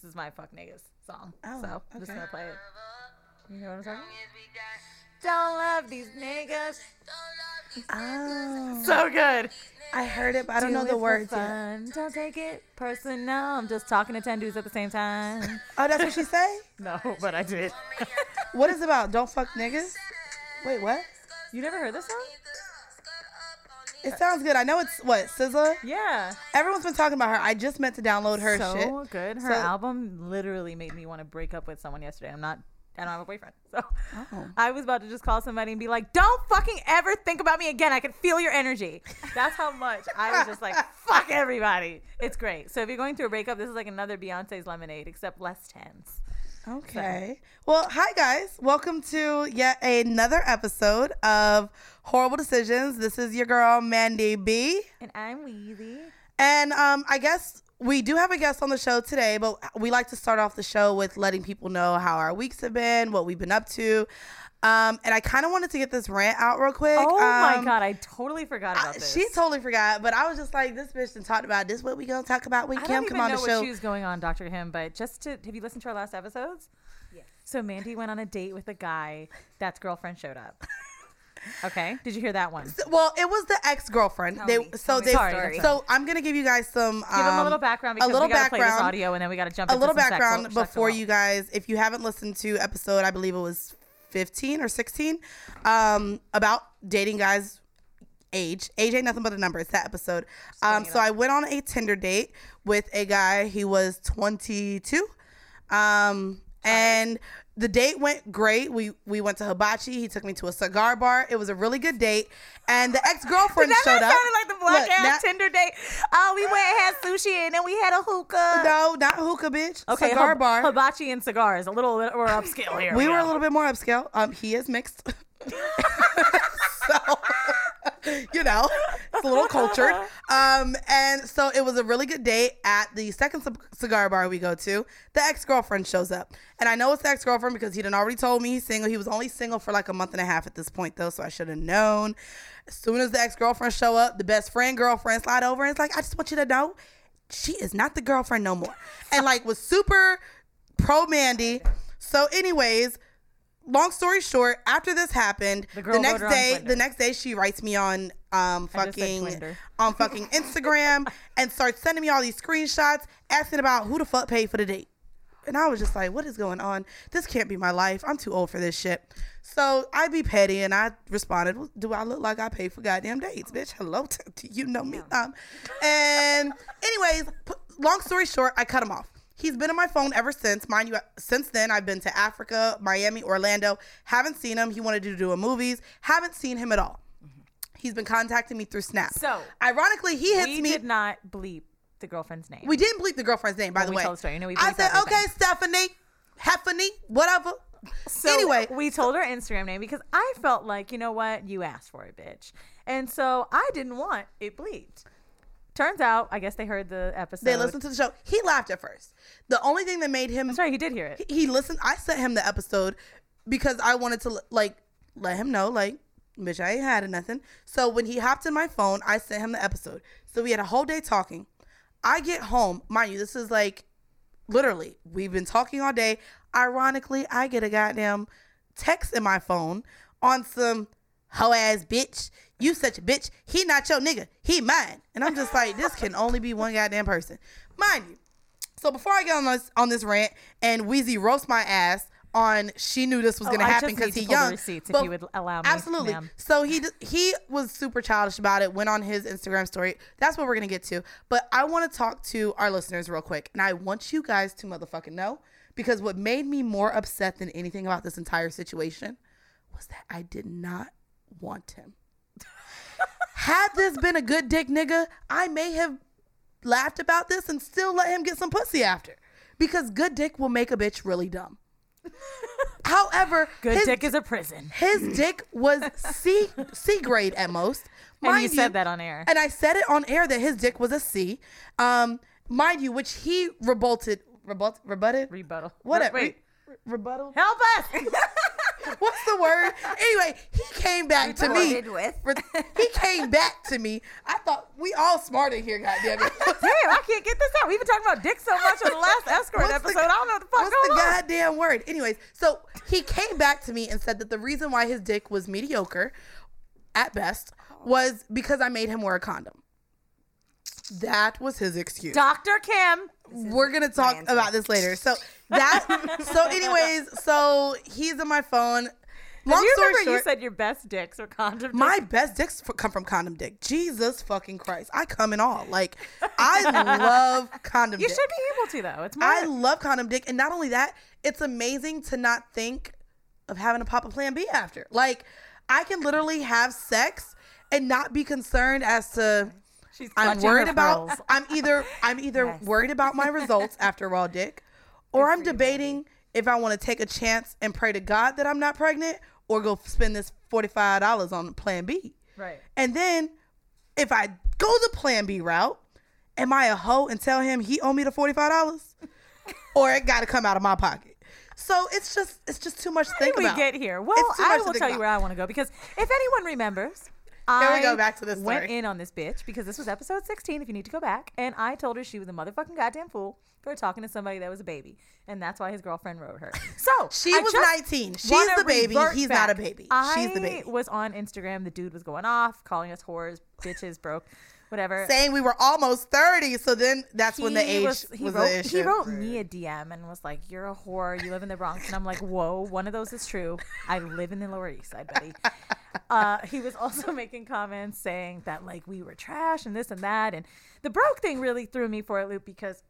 This is my fuck niggas song. Oh, so I'm just okay. gonna play it. You know what I'm talking about? Don't love these niggas. Oh, So good. I heard it, but I don't know Do the it for words yet. fun. Don't take it personal. I'm just talking to 10 dudes at the same time. Oh, that's what she say? No, but I did. What is it about? Don't fuck niggas? Wait, what? You never heard this song? It sounds good. I know it's what, SZA? Yeah. Everyone's been talking about her. I just meant to download her So shit. good. Her album literally made me want to break up with someone yesterday. I don't have a boyfriend. So I was about to just call somebody and be like, don't fucking ever think about me again. I can feel your energy. That's how much I was just like, fuck everybody. It's great. So if you're going through a breakup, this is like another Beyonce's Lemonade, except less tense. Okay. Well, hi guys. Welcome to yet another episode of Horrible Decisions. This is your girl, Mandy B. And I'm Weezy. And I guess we do have a guest on the show today, but we like to start off the show with letting people know how our weeks have been, what we've been up to. And I kind of wanted to get this rant out real quick. Oh my God, I totally forgot about this. She totally forgot, but I was just like, this bitch done talked about this. What we gonna talk about when Kim come on the show? I don't even know what she was going on, Dr. Him, but have you listened to our last episodes? Yes. So Mandy went on a date with a guy that's girlfriend showed up. Okay, did you hear that one? Well, it was the ex-girlfriend. So I'm gonna give you guys some give them a little background because we gotta play this audio and then we gotta jump into a little some background before you guys. If you haven't listened to episode, I believe it was 15 or 16, about dating guys' age ain't nothing but a number. It's that episode. So I went on a Tinder date with a guy. He was 22, and the date went great. We went to Hibachi. He took me to a cigar bar. It was a really good date. And the ex-girlfriend showed up. That sounded like the black ass Tinder date. Oh, we went and had sushi and then we had a hookah. No, not hookah, bitch. Okay, cigar bar. Hibachi and cigars. A little more upscale here. We were a little bit more upscale. He is mixed. So, you know, it's a little cultured. And so it was a really good date. At the second cigar bar we go to, the ex-girlfriend shows up. And I know it's the ex-girlfriend because he done already told me he's single. He was only single for like a month and a half at this point, though, so I should have known. As soon as the ex-girlfriend show up, the best friend girlfriend slide over and it's like, I just want you to know, she is not the girlfriend no more. And like was super pro Mandy. So anyways, long story short, after this happened, the next day she writes me on fucking Instagram and starts sending me all these screenshots asking about who the fuck paid for the date. And I was just like, what is going on? This can't be my life. I'm too old for this shit. So I be petty and I responded, well, do I look like I pay for goddamn dates, bitch? Hello, you know me. And anyways, long story short, I cut him off. He's been on my phone ever since. Mind you, since then, I've been to Africa, Miami, Orlando. Haven't seen him. He wanted to do a movies. Haven't seen him at all. He's been contacting me through Snap. So, ironically, he hits me. We did not bleep the girlfriend's name. We didn't bleep the girlfriend's name, by the way. Told the story. You know, I said, okay, Stephanie, Heffany, whatever. So anyway, we told her Instagram name because I felt like, you know what? You asked for it, bitch. And so I didn't want it bleeped. Turns out, I guess they heard the episode. They listened to the show. He laughed at first. The only thing that made him... I'm sorry, he did hear it. He listened. I sent him the episode because I wanted to, like, let him know, like, bitch, I ain't had nothing. So when he hopped in my phone, I sent him the episode. So we had a whole day talking. I get home. Mind you, this is, like, literally, we've been talking all day. Ironically, I get a goddamn text in my phone on some hoe-ass bitch. You such a bitch. He not your nigga. He mine. And I'm just like, this can only be one goddamn person. Mind you. So before I get on this rant and Weezy roast my ass on she knew this was going to happen because he young. Receipts if you would allow me. Absolutely. Ma'am. So he was super childish about it, went on his Instagram story. That's what we're going to get to. But I want to talk to our listeners real quick. And I want you guys to motherfucking know, because what made me more upset than anything about this entire situation was that I did not want him. Had this been a good dick nigga, I may have laughed about this and still let him get some pussy after. Because good dick will make a bitch really dumb. However, good dick is a prison. His dick was C grade at most. And you said that on air. And I said it on air that his dick was a C. Mind you, which he rebutted. Rebuttal. Whatever. Wait. Rebuttal. Help us. What's the word? Anyway, he came back to me. He came back to me. I thought we all smart in here, goddamn it. Damn, I can't get this out. We've been talking about dick so much on the last escort episode. I don't know what the fuck what's going the on. goddamn word? Anyways, so he came back to me and said that the reason why his dick was mediocre, at best, was because I made him wear a condom. That was his excuse. Dr. Kim. We're gonna talk about this later. So anyways, so he's on my phone. Long story short, you said your best dicks are condom dicks? My best dicks come from condom dick. Jesus fucking Christ. I come in all. Like, I love condom dick. You should be able to, though. It's more. I love condom dick. And not only that, it's amazing to not think of having to pop a plan B after. Like, I can literally have sex and not be concerned as to I'm worried about I'm either yes. worried about my results after raw dick, or I'm debating if I want to take a chance and pray to God that I'm not pregnant, or go spend this $45 on plan B. Right. And then if I go the plan B route, am I a hoe and tell him he owe me the $45? Or it got to come out of my pocket? So it's just too much to think about. How did we get here? Well, I will tell you where I want to go, because if anyone remembers, here we go, back to this story. Went in on this bitch because this was episode 16, if you need to go back, and I told her she was a motherfucking goddamn fool for talking to somebody that was a baby, and that's why his girlfriend wrote her. So she was 19. She's the baby. He's not a baby. She's the baby. I was on Instagram. The dude was going off, calling us whores, bitches, broke, whatever. Saying we were almost 30. So then that's when the age was the issue. He wrote me a DM and was like, "You're a whore. You live in the Bronx." And I'm like, "Whoa, one of those is true. I live in the Lower East Side, buddy." He was also making comments saying that like we were trash and this and that, and the broke thing really threw me for a loop because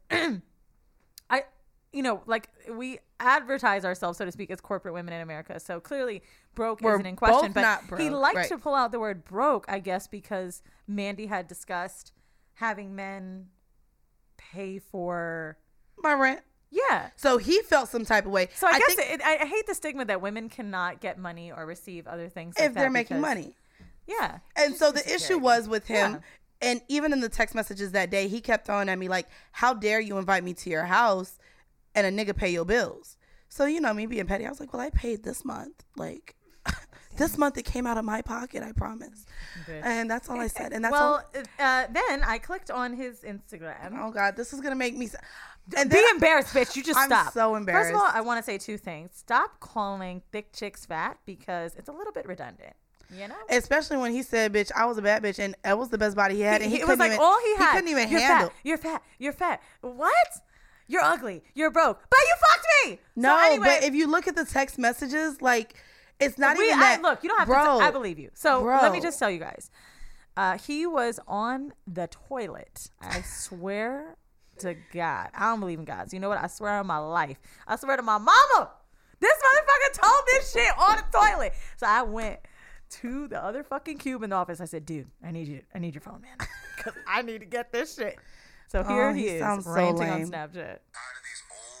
like we advertise ourselves, so to speak, as corporate women in America. So clearly broke isn't in question, but not broke, he liked to pull out the word broke, I guess, because Mandy had discussed having men pay for my rent. Yeah. So he felt some type of way. So I guess I hate the stigma that women cannot get money or receive other things like if they're making money. Yeah. And so the issue was with him, and even in the text messages that day, he kept throwing at me like, "How dare you invite me to your house and a nigga pay your bills?" So, me being petty, I was like, well, I paid this month. Like, this month it came out of my pocket, I promise. Bitch. And that's all I said. And that's then I clicked on his Instagram. Oh, God, this is going to make me... And be embarrassed, bitch. You just stop. I'm so embarrassed. First of all, I want to say two things. Stop calling thick chicks fat, because it's a little bit redundant. You know? Especially when he said, "Bitch, I was a bad bitch," and that was the best body he had. And it was like all he had. He couldn't even handle. You're fat. You're fat. What? You're ugly. You're broke. But you fucked me. No, so anyway, but if you look at the text messages, like, it's not even that. Look, you don't have to. I believe you. So let me just tell you guys. He was on the toilet. I swear to God. I don't believe in God. So you know what? I swear on my life. I swear to my mama. This motherfucker told this shit on the toilet. So I went to the other fucking cube in the office. I said, "Dude, I need your phone, man, because I need to get this shit." So here he is, ranting on Snapchat. Out of these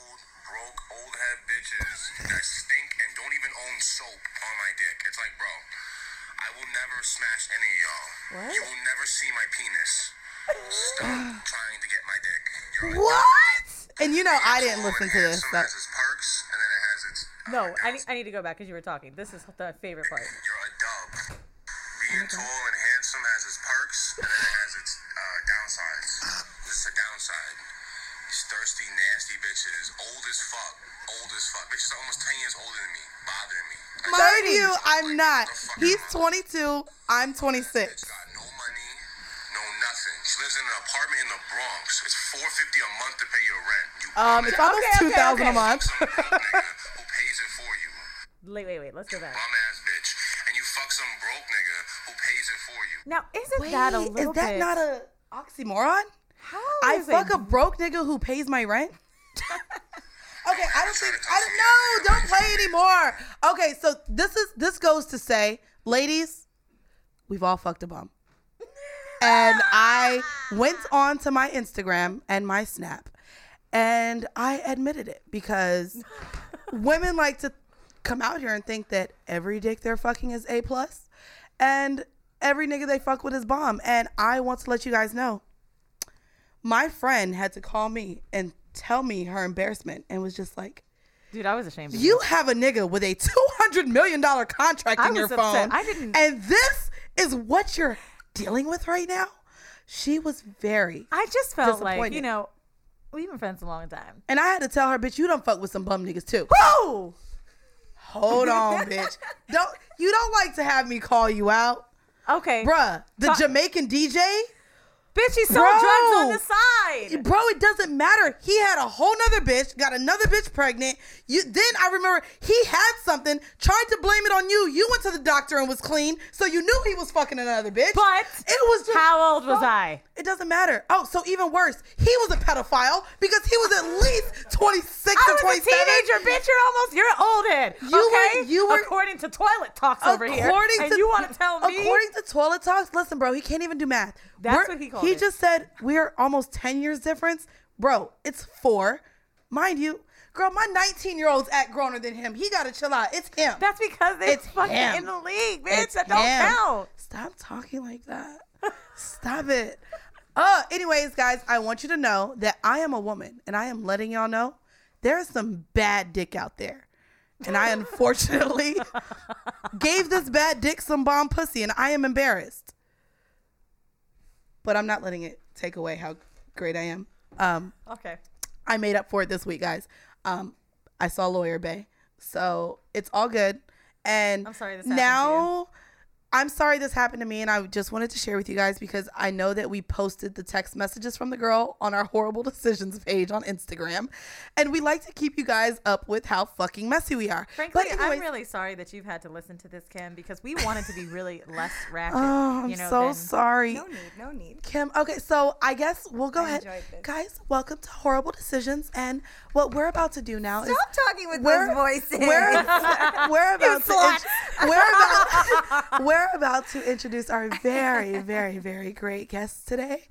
old head bitches that stink and don't even own soap on my dick. It's like, bro, I will never smash any of y'all. What? You will never see my penis. Stop trying to get my dick. What? And I didn't listen to this. It has its perks, and then it has its... No, I need to go back because you were talking. This is the favorite part. You're a dub. Being tall and handsome has its perks, and then it has its downsides. This is a downside. These thirsty, nasty bitches, old as fuck. Bitches are almost 10 years older than me, bothering me. Mind you, I'm not. He's 22. I'm 26. Bitch got no money, no nothing. She lives in an apartment in the Bronx. It's $450 a month to pay your rent. It's almost $2,000 a month. Some broke nigga who pays it for you. Wait. Let's go back. Bum ass bitch. And you fuck some broke nigga who pays it for you. Now, isn't that a little bit... Is that not a oxymoron? How I fuck a broke nigga who pays my rent? Okay, don't play anymore. Okay, so this goes to say, ladies, we've all fucked a bum. And I went on to my Instagram and my Snap, and I admitted it, because women like to come out here and think that every dick they're fucking is A+, and every nigga they fuck with is bomb. And I want to let you guys know, my friend had to call me and tell me her embarrassment, and was just like, Dude, I was ashamed of You have a nigga with a $200 million contract in your phone. I didn't. And this is what you're dealing with right now? She was very I just felt like, disappointed. you know, we've been friends a long time. And I had to tell her, bitch, you don't fuck with some bum niggas too. Whoa! Hold on, bitch. You don't like to have me call you out. Okay. Bruh, the Jamaican DJ? Bitch, he sold drugs on the side. Bro, it doesn't matter. He had a whole nother bitch, got another bitch pregnant. Then I remember he had something, tried to blame it on you. You went to the doctor and was clean, so you knew he was fucking another bitch. But it was just, how old was I? It doesn't matter. Oh, so even worse, he was a pedophile because he was at least 26 I or was 27. a teenager, bitch. You're old head. You were according to Toilet Talks over here. And you want to tell me? According to Toilet Talks, listen, bro, he can't even do math. That's what he called it. He just said we're almost 10 years difference. Bro, it's 4. Mind you, girl, my 19-year-old's act growner than him. He got to chill out. It's him. That's because it's fucking him. in the league, bitch. It's that don't him. count. Stop talking like that. Stop it. Anyways, guys, I want you to know that I am a woman, and I am letting y'all know there's some bad dick out there. And I unfortunately gave this bad dick some bomb pussy, and I am embarrassed. But I'm not letting it take away how great I am. Okay. I made up for it this week, guys. I saw Lawyer Bay, so it's all good. And I'm sorry this happened to you. I'm sorry this happened to me, and I just wanted to share with you guys because I know that we posted the text messages from the girl on our Horrible Decisions page on Instagram, and we like to keep you guys up with how fucking messy we are. Frankly, But anyways, I'm really sorry that you've had to listen to this, Kim, because we wanted to be really less ratchet. oh, I'm so sorry. No need. Kim, okay, so I guess we'll go I ahead. enjoyed this. Guys, welcome to Horrible Decisions, and what we're about to do now is Stop talking with We're- those voices. we're about to introduce our very, very, very great guest today.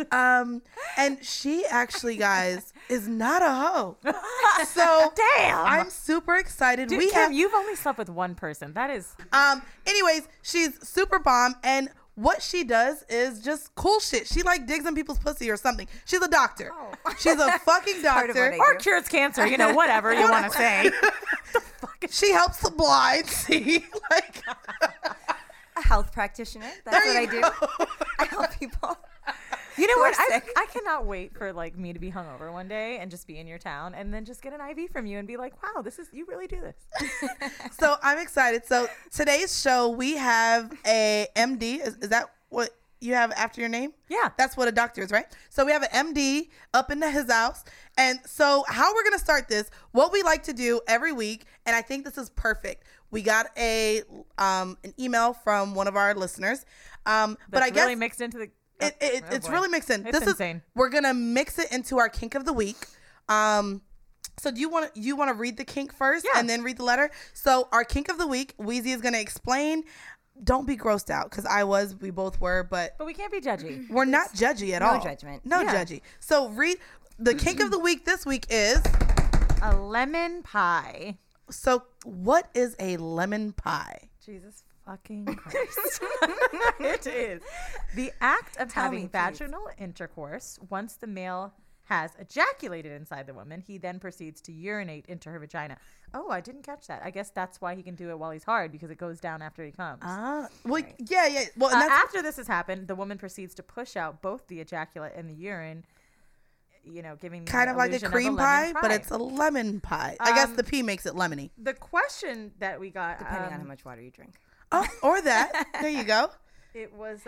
And she actually, guys, is not a hoe. So Damn. I'm super excited. Dude, Kim, you've only slept with one person. That is. Anyways, she's super bomb, and what she does is just cool shit. She like digs in people's pussy or something. She's a doctor. Oh. She's a fucking Part of doctor. what I Or do. cures cancer, whatever you want to say. She helps the blind see. Like, A health practitioner. That's There what I you do. I help people. You know who what? are I sick. cannot wait for me to be hungover one day and just be in your town and then just get an IV from you and be like, wow, you really do this. so I'm excited. So today's show, we have a MD. Is that what you have after your name? Yeah. That's what a doctor is, right? So we have an MD up into his house. And so how we're going to start this, what we like to do every week, and I think this is perfect. We got an email from one of our listeners. But I guess really mixed into the. it's boy. really mixed in. It's This insane. is we're gonna mix it into our kink of the week. So do you want to read the kink first Yeah. and then read the letter? So our kink of the week, Weezy is gonna explain. Don't be grossed out because we both were, but But we can't be judgy. we're not judgy at No all. judgment. No Yeah. judgy. So read the kink of the week this week is. A lemon pie. So what is a lemon pie? Jesus fucking Christ. It is. The act of Tell having me, please. vaginal intercourse once the male has ejaculated inside the woman, he then proceeds to urinate into her vagina. Oh, I didn't catch that. I guess that's why he can do it while he's hard, because it goes down after he comes. Well, yeah. Well, and that's After this has happened, the woman proceeds to push out both the ejaculate and the urine, giving the kind of like a illusion of cream lemon pie, but it's a lemon pie. I guess the P makes it lemony. The question that we got, Depending on how much water you drink. Oh, or that. There you go. it was,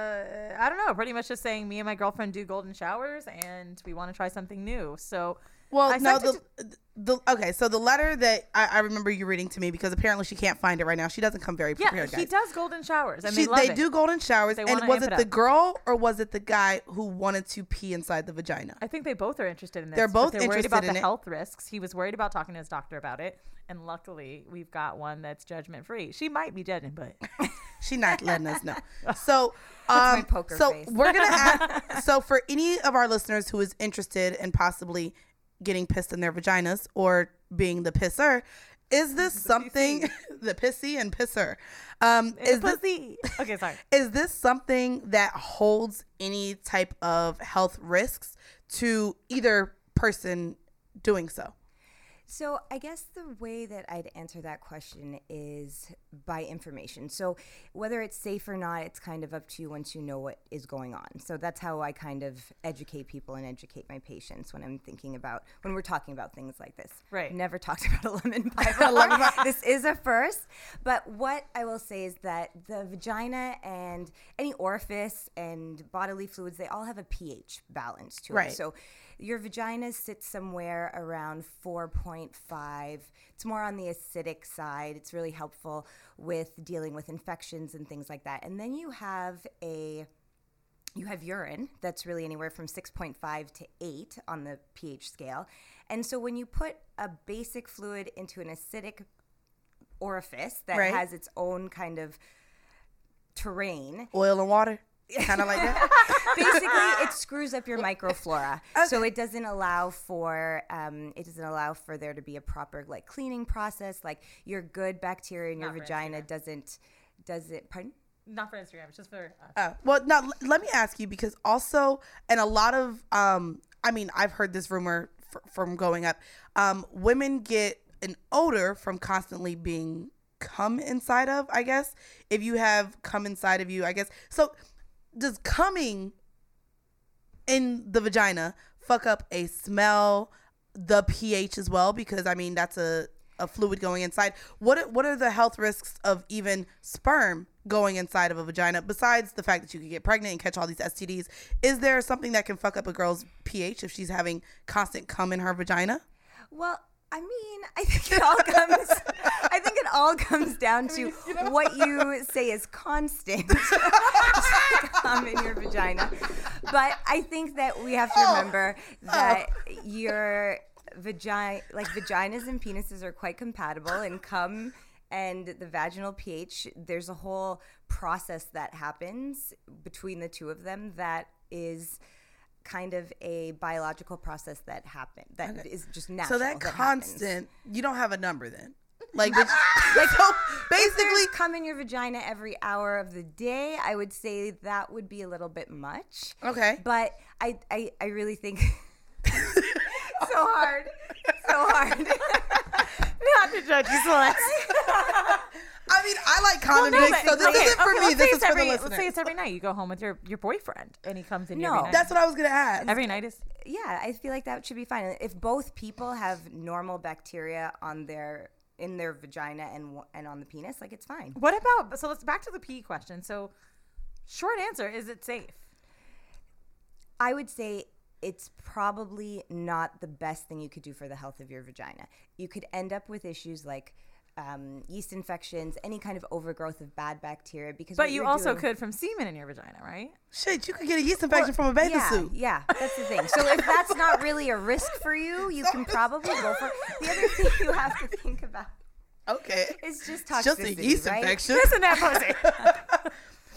I don't know, pretty much just saying me and my girlfriend do golden showers and we want to try something new. So, Well, I no, sent okay. So the letter that I remember you reading to me, because apparently she can't find it right now. She doesn't come very yeah, prepared, he guys. does golden showers and they love They it. do golden showers. They And wanna was amp it it the up. girl or was it the guy who wanted to pee inside the vagina? I think they both are interested in this. They're both but they're worried interested about in the it. health risks. He was worried about talking to his doctor about it. And luckily, we've got one that's judgment free. She might be judging, but She's not letting us know. So, my poker so face. we're gonna ask. So for any of our listeners who is interested in possibly getting pissed in their vaginas or being the pisser, is this something? The pissy and pisser. Is this pussy. Okay, sorry. Is this something that holds any type of health risks to either person doing so? So I guess the way that I'd answer that question is by information. So whether it's safe or not, it's kind of up to you once you know what is going on. So that's how I kind of educate people and educate my patients when we're talking about things like this. Right. Never talked about a lemon pie before. This is a first. But what I will say is that the vagina and any orifice and bodily fluids, they all have a pH balance to Right. it. So your vagina sits somewhere around 4.5. It's more on the acidic side. It's really helpful with dealing with infections and things like that. And then you have urine that's really anywhere from 6.5 to 8 on the pH scale. And so when you put a basic fluid into an acidic orifice that Right. has its own kind of terrain, Oil and water, kind of like that. basically it screws up your microflora. So it doesn't allow for there to be a proper like cleaning process. Like your good bacteria in your Not for vagina Instagram. does it pardon? Not for Instagram. It's just for us. Well, now let me ask you, because also, and a lot of, I've heard this rumor from going up. Women get an odor from constantly being cum inside of, I guess. If you have cum inside of you, I guess. So does coming in the vagina fuck up a smell, the pH as well? Because that's a fluid going inside. What are the health risks of even sperm going inside of a vagina, besides the fact that you could get pregnant and catch all these STDs? Is there something that can fuck up a girl's pH if she's having constant cum in her vagina? Well, I think it all comes down to what you say is constant cum in your vagina. But I think that we have to remember that your vaginas and penises are quite compatible, and cum and the vaginal pH, there's a whole process that happens between the two of them that is kind of a biological process that is just natural. So that constant, happens. You don't have a number then? Like so basically, If there's cum in your vagina every hour of the day, I would say that would be a little bit much. okay. But I really think so hard. Not to judge you, Celeste. I like condom dicks, so this isn't for me. This is for the Let's say listeners. it's every night. You go home with your boyfriend, and he comes in your No. vagina. That's what I was gonna ask. Every night is. Yeah, I feel like that should be fine. If both people have normal bacteria in their vagina and on the penis, like, it's fine. What about? So let's back to the pee question. So, short answer: is it safe? I would say it's probably not the best thing you could do for the health of your vagina. You could end up with issues like yeast infections, any kind of overgrowth of bad bacteria. But you also could from semen in your vagina, right? Shit, you could get a yeast infection from a bathing suit. Yeah, that's the thing. So if that's not really a risk for you, you can probably go for it. The other thing you have to think about Okay. is just It's toxicity, just a yeast right? infection. Listen, that pussy.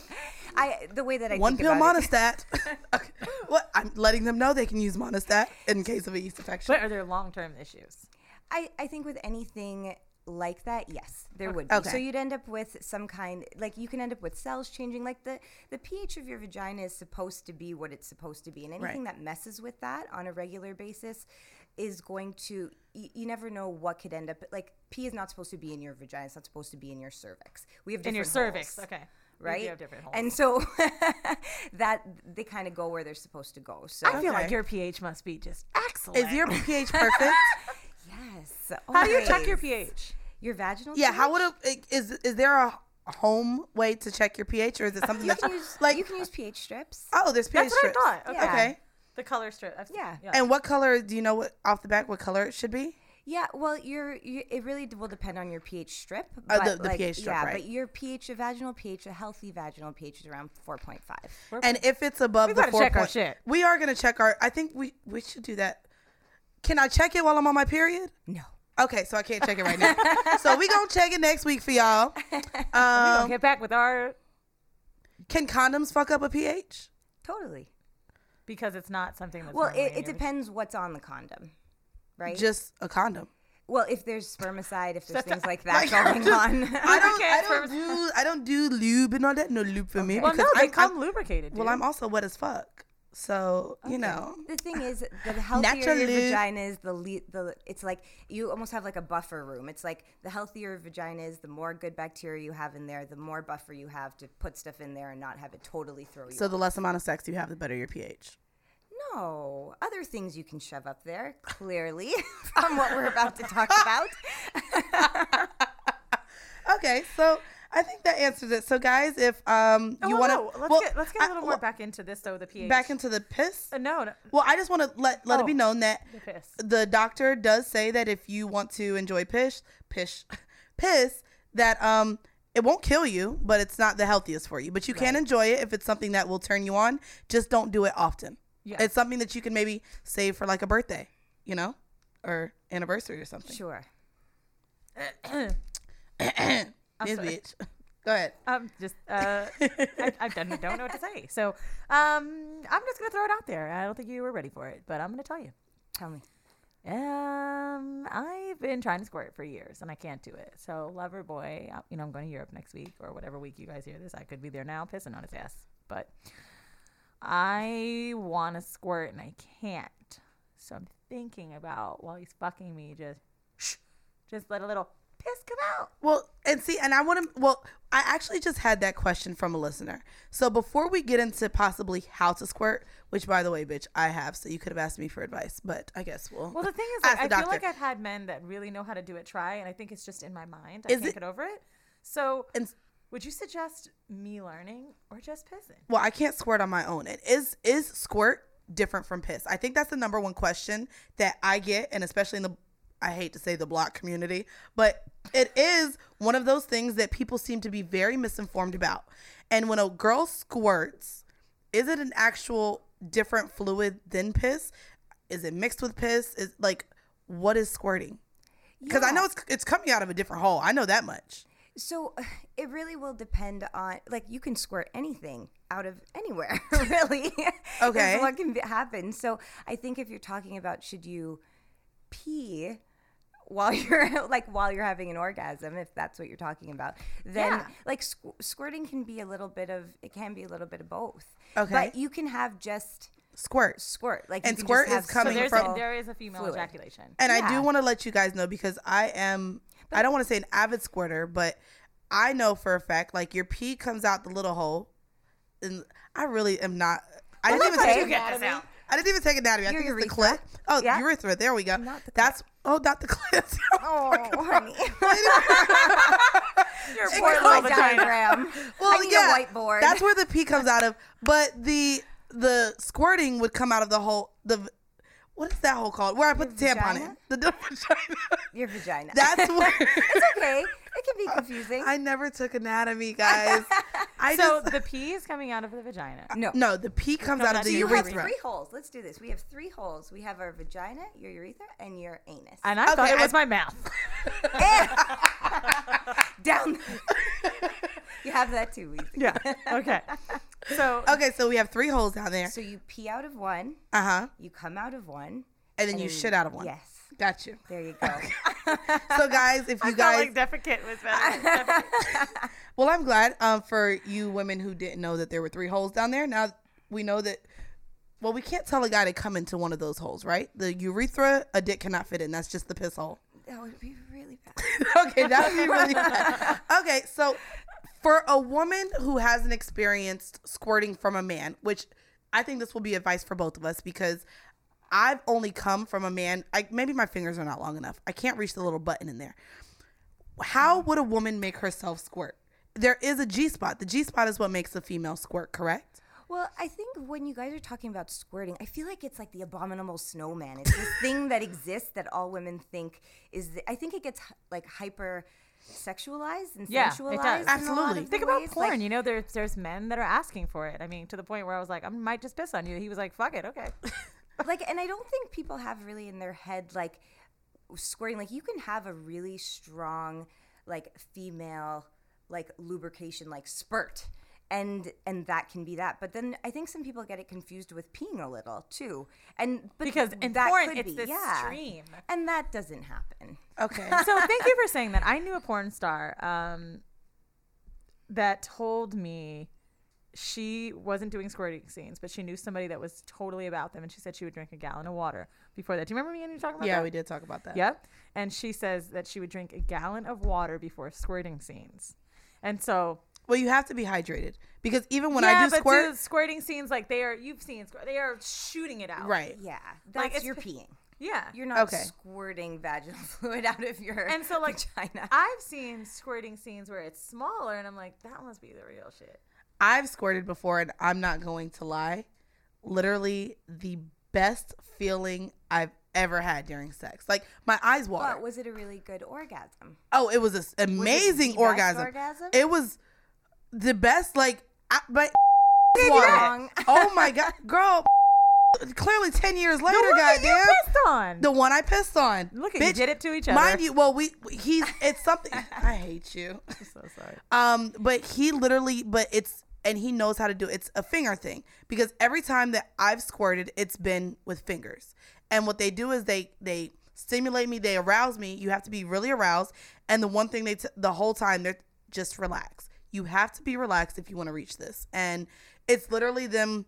The way that I One think pill about it, monostat. Okay. What? I'm letting them know they can use monostat in case of a yeast infection. But are there long-term issues? I think with anything like that, yes, there would be. Okay. So you'd end up with some kind, like you can end up with cells changing. Like the pH of your vagina is supposed to be what it's supposed to be. And anything that messes with that on a regular basis is going to, you never know what could end up. Like pee is not supposed to be in your vagina. It's not supposed to be in your cervix. We have different In your cervix, holes, okay. right? We do have different holes. And so that they kind of go where they're supposed to go. So I feel like Okay. your pH must be just excellent. Is your pH perfect? yes. How do you check always. your pH? Your vaginal Yeah. pH? How would is there a home way to check your pH, or is it something You that can use you can use pH strips. Oh, there's pH That's what I strips. thought. Okay. Yeah. Okay. The color strip. Yeah. And what color do you know? What off the back? What color it should be? Yeah, well, it really will depend on your pH strip. Oh, But the pH strip, yeah, right. but your pH, a vaginal pH, a healthy vaginal pH is around 4.5. And if it's above We the gotta 4 check our point- shit. we are gonna check our. I think we should do that. Can I check it while I'm on my period? No. Okay, so I can't check it right now. So we gonna check it next week for y'all. we'll get back with our Can condoms fuck up a pH? Totally. because it's not something that's Well, normally in it your- depends what's on the condom, right? Just a condom. well, if there's spermicide, if there's things like that Like, going on. I don't do lube and all that. No lube for me. Well, no, because they I'm come lubricated. well, dude. I'm also wet as fuck. So, you know. The thing is, the healthier your Naturally. vagina is, it's like you almost have like a buffer room. It's like the healthier your vagina is, the more good bacteria you have in there, the more buffer you have to put stuff in there and not have it totally throw you So the off. less amount of sex you have, the better your pH. No, other things you can shove up there, clearly, from what we're about to talk about. Okay, so I think that answers it. So guys, if you want to, let's get a little more back into this though. The pH. back into the piss. No. Well, I just want to let it be known that The piss. the doctor does say that if you want to enjoy piss, that it won't kill you, but it's not the healthiest for you. But you can enjoy it if it's something that will turn you on. Just don't do it often. Yeah. It's something that you can maybe save for like a birthday, you know, or anniversary or something. Sure. This sorry. bitch. Go ahead. I don't know what to say. So, I'm just gonna throw it out there. I don't think you were ready for it, but I'm gonna tell you. Tell me. I've been trying to squirt for years and I can't do it. So, lover boy, I'm going to Europe next week or whatever week you guys hear this. I could be there now pissing on his ass, but I want to squirt and I can't. So I'm thinking about while he's fucking me, just let a little piss come out. Well, and I actually just had that question from a listener. So before we get into possibly how to squirt, which by the way, bitch, I have, so you could have asked me for advice, but I guess Well, the thing is, ask I the feel doctor. like I've had men that really know how to do it try, and I think it's just in my mind. Is I can't it- get over it. So And would you suggest me learning or just pissing? well, I can't squirt on my own. It is squirt different from piss? I think that's the number one question that I get, and especially in I hate to say the Block community, but it is one of those things that people seem to be very misinformed about. And when a girl squirts, is it an actual different fluid than piss? Is it mixed with piss? Is like, what is squirting? Because I know it's coming out of a different hole. I know that much. So it really will depend on, like, you can squirt anything out of anywhere, really. Okay. Is what can happen. So I think if you're talking about should you pee while you're having an orgasm, if that's what you're talking about, then Yeah. like squirting can be a little bit of both. Okay. But you can have just Squirt. like, And you can squirt just have is coming So from- there is a female fluid. ejaculation. And I Yeah. do want to let you guys know, because I don't want to say an avid squirter, but I know for a fact, like, your pee comes out the little hole. And I really am not. I didn't even okay. take You get this out. I didn't even take anatomy. I Your think it's the urethra. clit. Oh, Yeah. urethra. There we go. Not the Not the clit. Oh, honey. Your It poor goes little My vagina. diagram. I need a whiteboard. That's where the pee comes out of. But the squirting would come out of the hole. What is that hole called? Where I put the tampon in. vagina? The vagina. Your vagina. That's where. It's okay. It can be confusing. I never took anatomy, guys. So the pee is coming out of the vagina. No, the pee comes out of the You have urethra. 3 holes. Let's do this. We have 3 holes. We have our vagina, your urethra, and your anus. And I thought it was my mouth. Down. You have that too, Weezy. Yeah. Okay. So Okay, so we have 3 holes down there. So you pee out of one, Uh-huh. you come out of one, And then you shit out of one. Yes. Got you. There you go. So guys, if you I felt guys, like defecate was better. well, I'm glad for you women who didn't know that there were 3 holes down there. Now we know that. Well, we can't tell a guy to come into one of those holes, right? The urethra, a dick cannot fit in. That's just the piss hole. That would be really bad. Okay, that would be really bad. Okay, so for a woman who hasn't experienced squirting from a man, which I think this will be advice for both of us, because I've only come from a man. Maybe my fingers are not long enough. I can't reach the little button in there. How would a woman make herself squirt? There is a G-spot. The G-spot is what makes a female squirt, correct? Well, I think when you guys are talking about squirting, I feel like it's like the abominable snowman. It's this thing that exists that all women think is. I think it gets like hyper sexualized and Yeah, it sensualized. does. in a lot Absolutely. of the Think about ways. porn. Like, You know, there's men that are asking for it. I mean, to the point where I was like, I might just piss on you. He was like, fuck it, okay. and I don't think people have really in their head like squirting. Like, you can have a really strong like female like lubrication like spurt. And that can be that, but then I think some people get it confused with peeing a little too, but Because in that porn, could it's be, this yeah. stream. and that doesn't happen. Okay. So thank you for saying that. I knew a porn star that told me she wasn't doing squirting scenes, but she knew somebody that was totally about them, and she said she would drink a gallon of water before that. Do you remember me and you talking about that? Yeah, we did talk about that. Yep. And she says that she would drink a gallon of water before squirting scenes. And so... Well, you have to be hydrated because even when I do squirt... squirting scenes, like you've seen, they are shooting it out. Right. Yeah. Like, That's you're peeing. Yeah. You're not squirting vaginal fluid out of your And so, like, vagina. I've seen squirting scenes where it's smaller, and I'm like, that must be the real shit. I've squirted before, and I'm not going to lie. Literally the best feeling I've ever had during sex. Like, my eyes water. But was it a really good orgasm? Oh, it was an amazing orgasm. It was the best, like, water. Oh, my God. Girl, clearly 10 years later, goddamn. You pissed on. The one I pissed on. Look at Bitch, you did it to each other. Mind you, well, it's something. I hate you. I'm so sorry. But he literally, and he knows how to do it. It's a finger thing because every time that I've squirted, it's been with fingers. And what they do is they stimulate me, they arouse me. You have to be really aroused. And the one thing the whole time, they're just relax. You have to be relaxed if you want to reach this. And it's literally them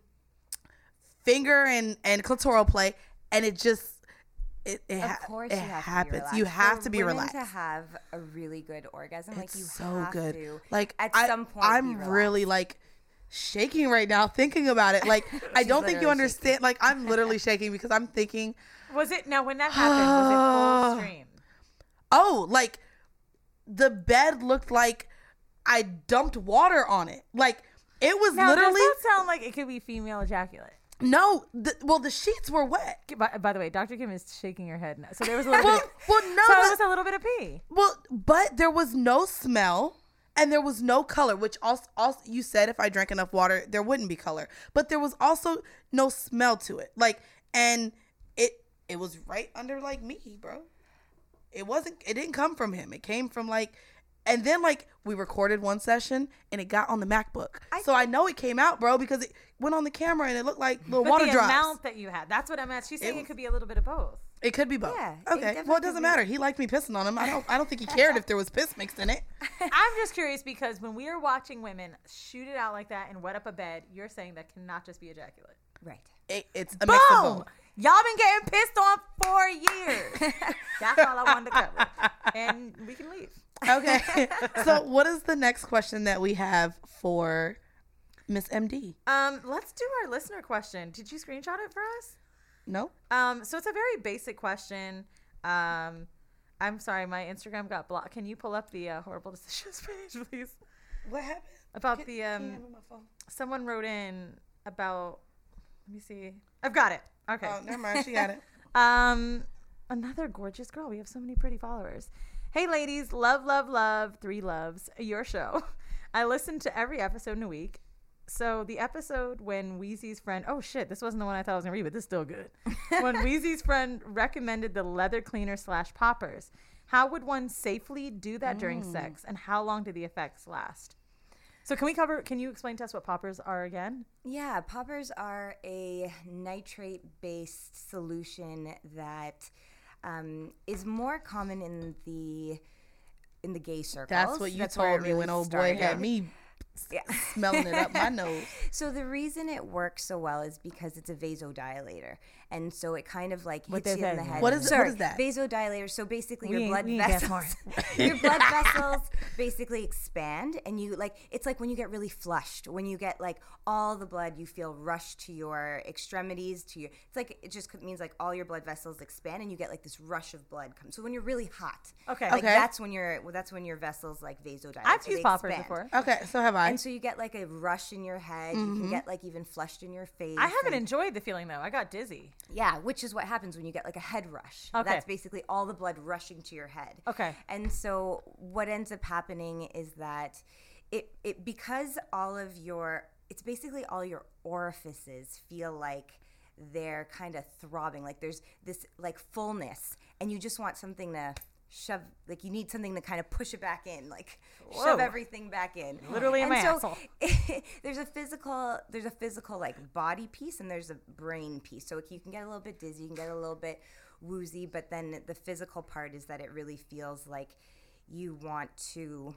finger and clitoral play, and it just it happens. You have to be relaxed to have a really good orgasm. It's like you so have good. to. Like at some point, I'm really like shaking right now thinking about it. Like I don't think you understand. Shaking. Like I'm literally shaking because I'm thinking. Was it now when that happened? Was it full stream? Oh, like the bed looked like I dumped water on it. Like it was now, literally. Does that sound like it could be female ejaculate? No, the sheets were wet. By the way, Dr. Kim is shaking her head now. So there was a little bit. Well, no, so it was a little bit of pee. Well, but there was no smell and there was no color, which also you said if I drank enough water, there wouldn't be color. But there was also no smell to it. Like, and it was right under like me, bro. It didn't come from him. It came from like. And then, like, we recorded one session, and it got on the MacBook. So I know it came out, bro, because it went on the camera, and it looked like little water drops. But the amount that you had, that's what I'm at. She's saying it could be a little bit of both. It could be both. Yeah. Okay. Well, it doesn't matter. He liked me pissing on him. I don't think he cared if there was piss mixed in it. I'm just curious because when we are watching women shoot it out like that and wet up a bed, you're saying that cannot just be ejaculate. Right. It's a mix of both. Y'all been getting pissed on for years. That's all I wanted to cover. And we can leave. Okay. So what is the next question that we have for Miss MD? Let's do our listener question. Did you screenshot it for us? No. So it's a very basic question. I'm sorry, my Instagram got blocked. Can you pull up the horrible decisions page, please? What happened? About someone wrote in about, let me see. I've got it. Okay. Oh, never mind. She got it. Another gorgeous girl. We have so many pretty followers. Hey, ladies. Love, 3 loves. Your show. I listen to every episode in a week. So the episode when Wheezy's friend, oh shit, this wasn't the one I thought I was going to read, but this is still good. When Wheezy's friend recommended the leather cleaner / poppers, how would one safely do that during sex? And how long do the effects last? So can you explain to us what poppers are again? Yeah, poppers are a nitrate-based solution that is more common in the gay circles. That's what you told me when old boy had me smelling it up my nose. So the reason it works so well is because it's a vasodilator, and so it kind of like hits you in the head. What is that? Vasodilator. So basically, your blood vessels, your blood vessels basically expand, and you like it's like when you get really flushed, when you get like all the blood you feel rushed to your extremities, it's like it just means like all your blood vessels expand, and you get like this rush of blood comes. So when you're really hot, that's when your vessels like vasodilate. I've used poppers before. Okay, so have I. And so you get like a rush in your head. You can get like even flushed in your face. I haven't enjoyed the feeling though. I got dizzy. Yeah, which is what happens when you get like a head rush. Okay. That's basically all the blood rushing to your head. Okay. And so what ends up happening is that it because it's basically all your orifices feel like they're kind of throbbing, like there's this like fullness, and you just want something to shove, like you need something to kind of push it back in, like shove everything back in. Literally in my asshole. There's a physical like body piece, and there's a brain piece. So you can get a little bit dizzy, you can get a little bit woozy, but then the physical part is that it really feels like you want to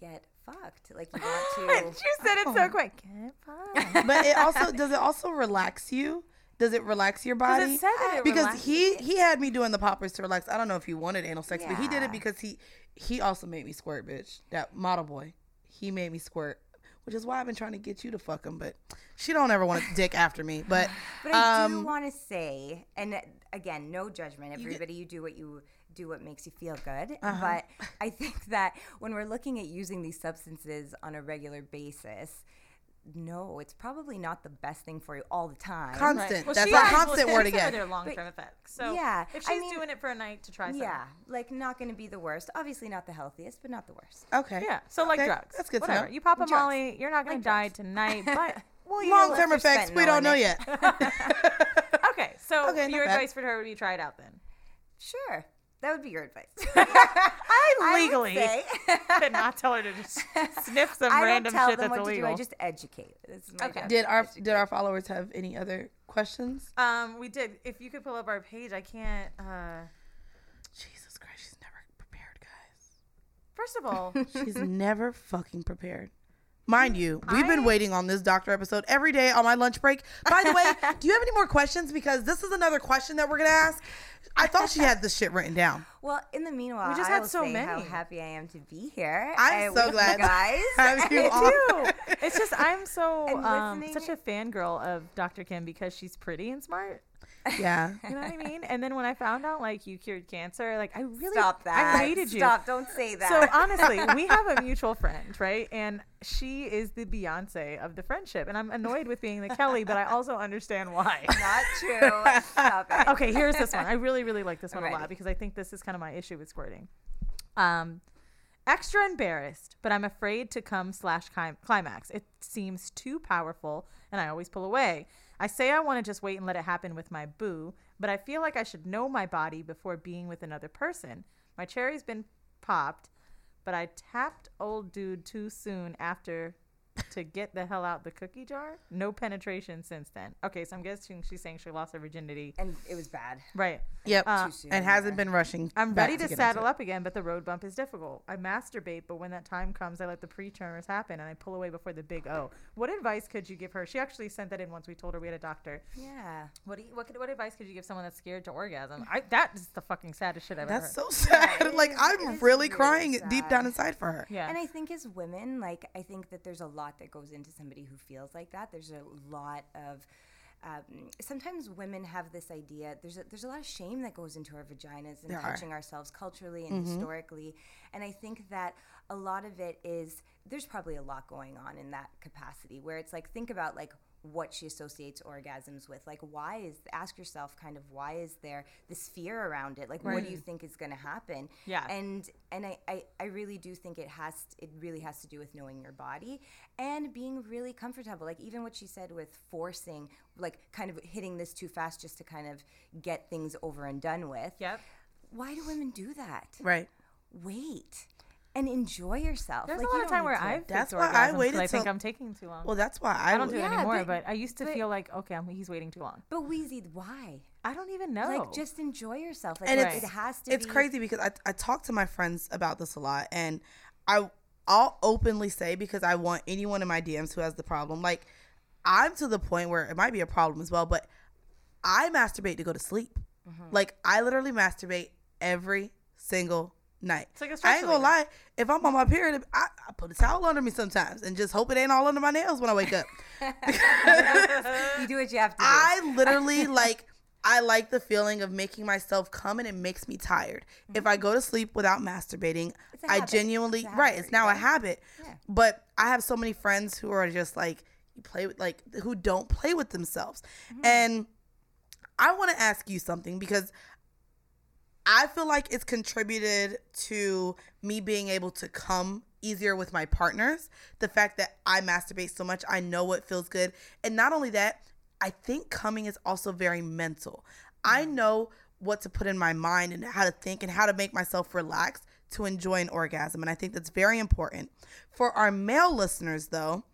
get fucked. Like, you want to. You said it so quick. Get fucked. But does it also relax you? Does it relax your body? It said that it because relaxes he had me doing the poppers to relax. I don't know if he wanted anal sex, but he did Yeah. it because he also made me squirt, bitch. That model boy, he made me squirt, which is why I've been trying to get you to fuck him, but she don't ever want to dick after me. But I do want to say, and again, no judgment. Everybody, you do what makes you feel good. But I think that when we're looking at using these substances on a regular basis, no, it's probably not the best thing for you all the time. constant. Well, That's she a has- constant well, word she said again. Their long-term effects. So Yeah, if I she's mean- doing it for a night to try something. Yeah, like not going to be the worst. Obviously not the healthiest, but not the worst. Okay. Yeah. So like Okay, drugs. that's good to Whatever. know. You pop a Drugs. Molly, you're not going Like to die drugs. tonight, but well, Long-term Unless there's effects, we fentanyl don't in know it. yet. Okay. So Okay, your not bad. advice for her would be try it out then. Sure, that would be your advice. I I would legally say. could not tell her to just sniff some I don't random tell shit them that's what illegal. to do. I just educate. It's my Okay. job Did to our educate. followers have any other questions? We did. If you could pull up our page, I can't. Jesus Christ, she's never prepared, guys. First of all, She's never fucking prepared. Mind you, we've been waiting on this doctor episode every day on my lunch break. By the way, do you have any more questions? Because this is another question that we're going to ask. I thought she had this shit written down. Well, in the meanwhile, We just I had will so say how many. happy I am to be here. I'm so with glad you guys. to have you me on. too. It's just I'm so And listening- such a fangirl of Dr. Kim because she's pretty and smart. Yeah. You know what I mean? And then when I found out like you cured cancer, like I really Stop that. I hated you. Stop. Don't say that. So honestly, we have a mutual friend, right? And she is the Beyonce of the friendship. And I'm annoyed with being the Kelly, but I also understand why. Not true. Stop it. Okay, here's this one. I really, really like this one a Alrighty. lot because I think this is kind of my issue with squirting. Extra embarrassed, but I'm afraid to come/climax. It seems too powerful, and I always pull away. I say I want to just wait and let it happen with my boo, but I feel like I should know my body before being with another person. My cherry's been popped, but I tapped old dude too soon after to get the hell out the cookie jar. No penetration since then. Okay, so I'm guessing she's saying she lost her virginity. And it was bad. Right. Yep. Too soon, And hasn't been rushing. I'm back ready to get saddle into it. up again, but the road bump is difficult. I masturbate, but when that time comes, I let the pretermers happen and I pull away before the big O. What advice could you give her? She actually sent that in once we told her we had a doctor. Yeah. What advice could you give someone that's scared to orgasm? That is the fucking saddest shit I've ever That's heard. so sad. it like is- I'm it is really really crying deep sad. down inside for her. Yeah. And I think as women, like, I think that there's a lot that goes into somebody who feels like that. There's a lot of, sometimes women have this idea, there's a lot of shame that goes into our vaginas and There are. touching ourselves culturally and historically. And I think that a lot of it is, there's probably a lot going on in that capacity where it's like, think about like what she associates orgasms with. Like, ask yourself kind of why is there this fear around it? Like, what do you think is going to happen? Yeah. And I really do think it really has to do with knowing your body and being really comfortable. Like even what she said with forcing, like kind of hitting this too fast just to kind of get things over and done with. Yep. Why do women do that? Right. Wait and enjoy yourself. There's Like, a you lot of don't time where need to- I've That's faked why I orgasms 'cause waited I think till- I'm taking too long. Well, that's why I don't do it Yeah, anymore, but I used to but- feel like, okay, he's waiting too long. But Wheezy, why? I don't even know. Like just enjoy yourself. Like And it has to it's be crazy because I talk to my friends about this a lot, and I'll openly say, because I want anyone in my DMs who has the problem, like I'm to the point where it might be a problem as well, but I masturbate to go to sleep. Like I literally masturbate every single night. It's like a I stress ain't gonna reliever. lie, if I'm on my period, I put a towel under me sometimes and just hope it ain't all under my nails when I wake up. you do what you have to do. I literally I like the feeling of making myself come, and it makes me tired. If I go to sleep without masturbating, It's a I habit. genuinely It's a right. habit, It's now a right? habit. Yeah. But I have so many friends who are just like you play with who don't play with themselves, and I want to ask you something because I feel like it's contributed to me being able to come easier with my partners. The fact that I masturbate so much, I know what feels good. And not only that, I think coming is also very mental. I know what to put in my mind and how to think and how to make myself relax to enjoy an orgasm. And I think that's very important. For our male listeners, though,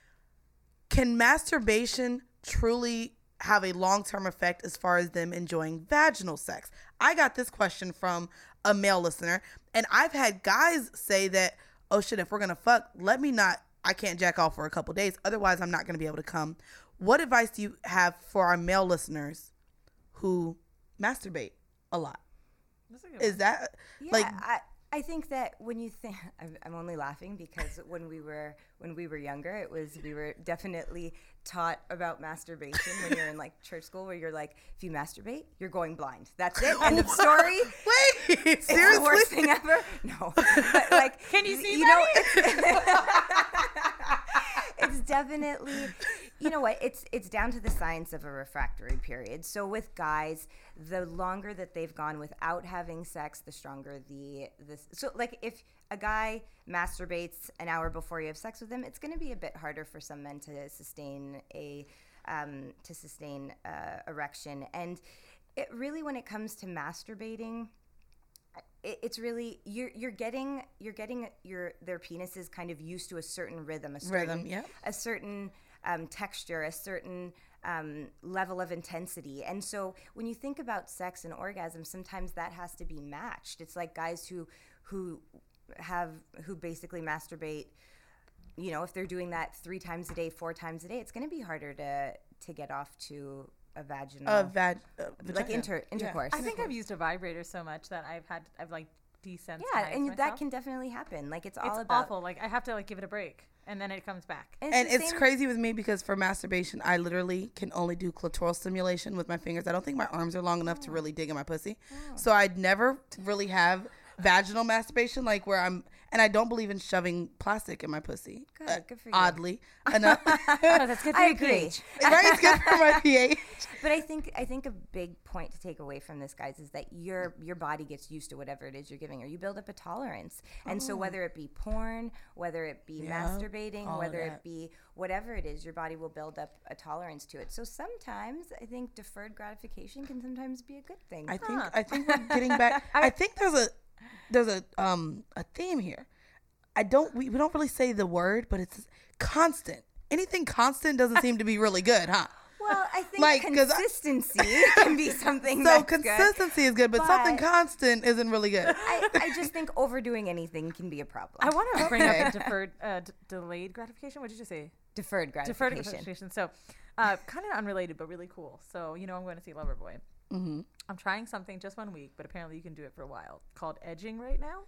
can masturbation truly have a long-term effect as far as them enjoying vaginal sex? I got this question from a male listener, and I've had guys say that, oh shit, if we're gonna fuck, I can't jack off for a couple days, otherwise I'm not gonna be able to come. What advice do you have for our male listeners who masturbate a lot? Is that like? I think that when you think, I'm only laughing because when we were younger, we were definitely taught about masturbation when you're in like church school, where you're like, if you masturbate, you're going blind. That's it. End of story. Wait, it's seriously? the worst thing ever. No, but like, can you see it's definitely, you know what? It's down to the science of a refractory period. So with guys, the longer that they've gone without having sex, the stronger so like if a guy masturbates an hour before you have sex with him, it's going to be a bit harder for some men to sustain erection. And it really, when it comes to masturbating, it's really you're getting their penises kind of used to a certain rhythm, a certain texture, a certain level of intensity. And so when you think about sex and orgasm, sometimes that has to be matched. It's like guys who basically masturbate, you know, if they're doing that 3 times a day, 4 times a day, it's going to be harder to get off to a vaginal, like intercourse. I think I've used a vibrator so much that I've like desensitized and that can definitely happen. Like it's about awful. Like I have to like give it a break, and then it comes back. And it's crazy with me because for masturbation, I literally can only do clitoral stimulation with my fingers. I don't think my arms are long enough to really dig in my pussy. So I'd never really have vaginal masturbation, like where and I don't believe in shoving plastic in my pussy. Good for you. Oddly enough. That's good for I your agree. pH. Right, it's good for my pH. But I think a big point to take away from this, guys, is that your body gets used to whatever it is you're giving her. You build up a tolerance. And so whether it be porn, whether it be masturbating, whether it be whatever it is, your body will build up a tolerance to it. So sometimes I think deferred gratification can sometimes be a good thing. I think we're getting back. I think there's a theme here. We don't really say the word, but it's constant. Anything constant doesn't seem to be really good, huh? Well, I think consistency can be something. So that's consistency is good, but something constant isn't really good. I just think overdoing anything can be a problem. I want to bring up deferred, delayed gratification. What did you say? Deferred gratification. Deferred gratification. So, kind of unrelated, but really cool. So, you know, I'm going to see Loverboy. Mm-hmm. I'm trying something just 1 week, but apparently you can do it for a while. Called edging right now.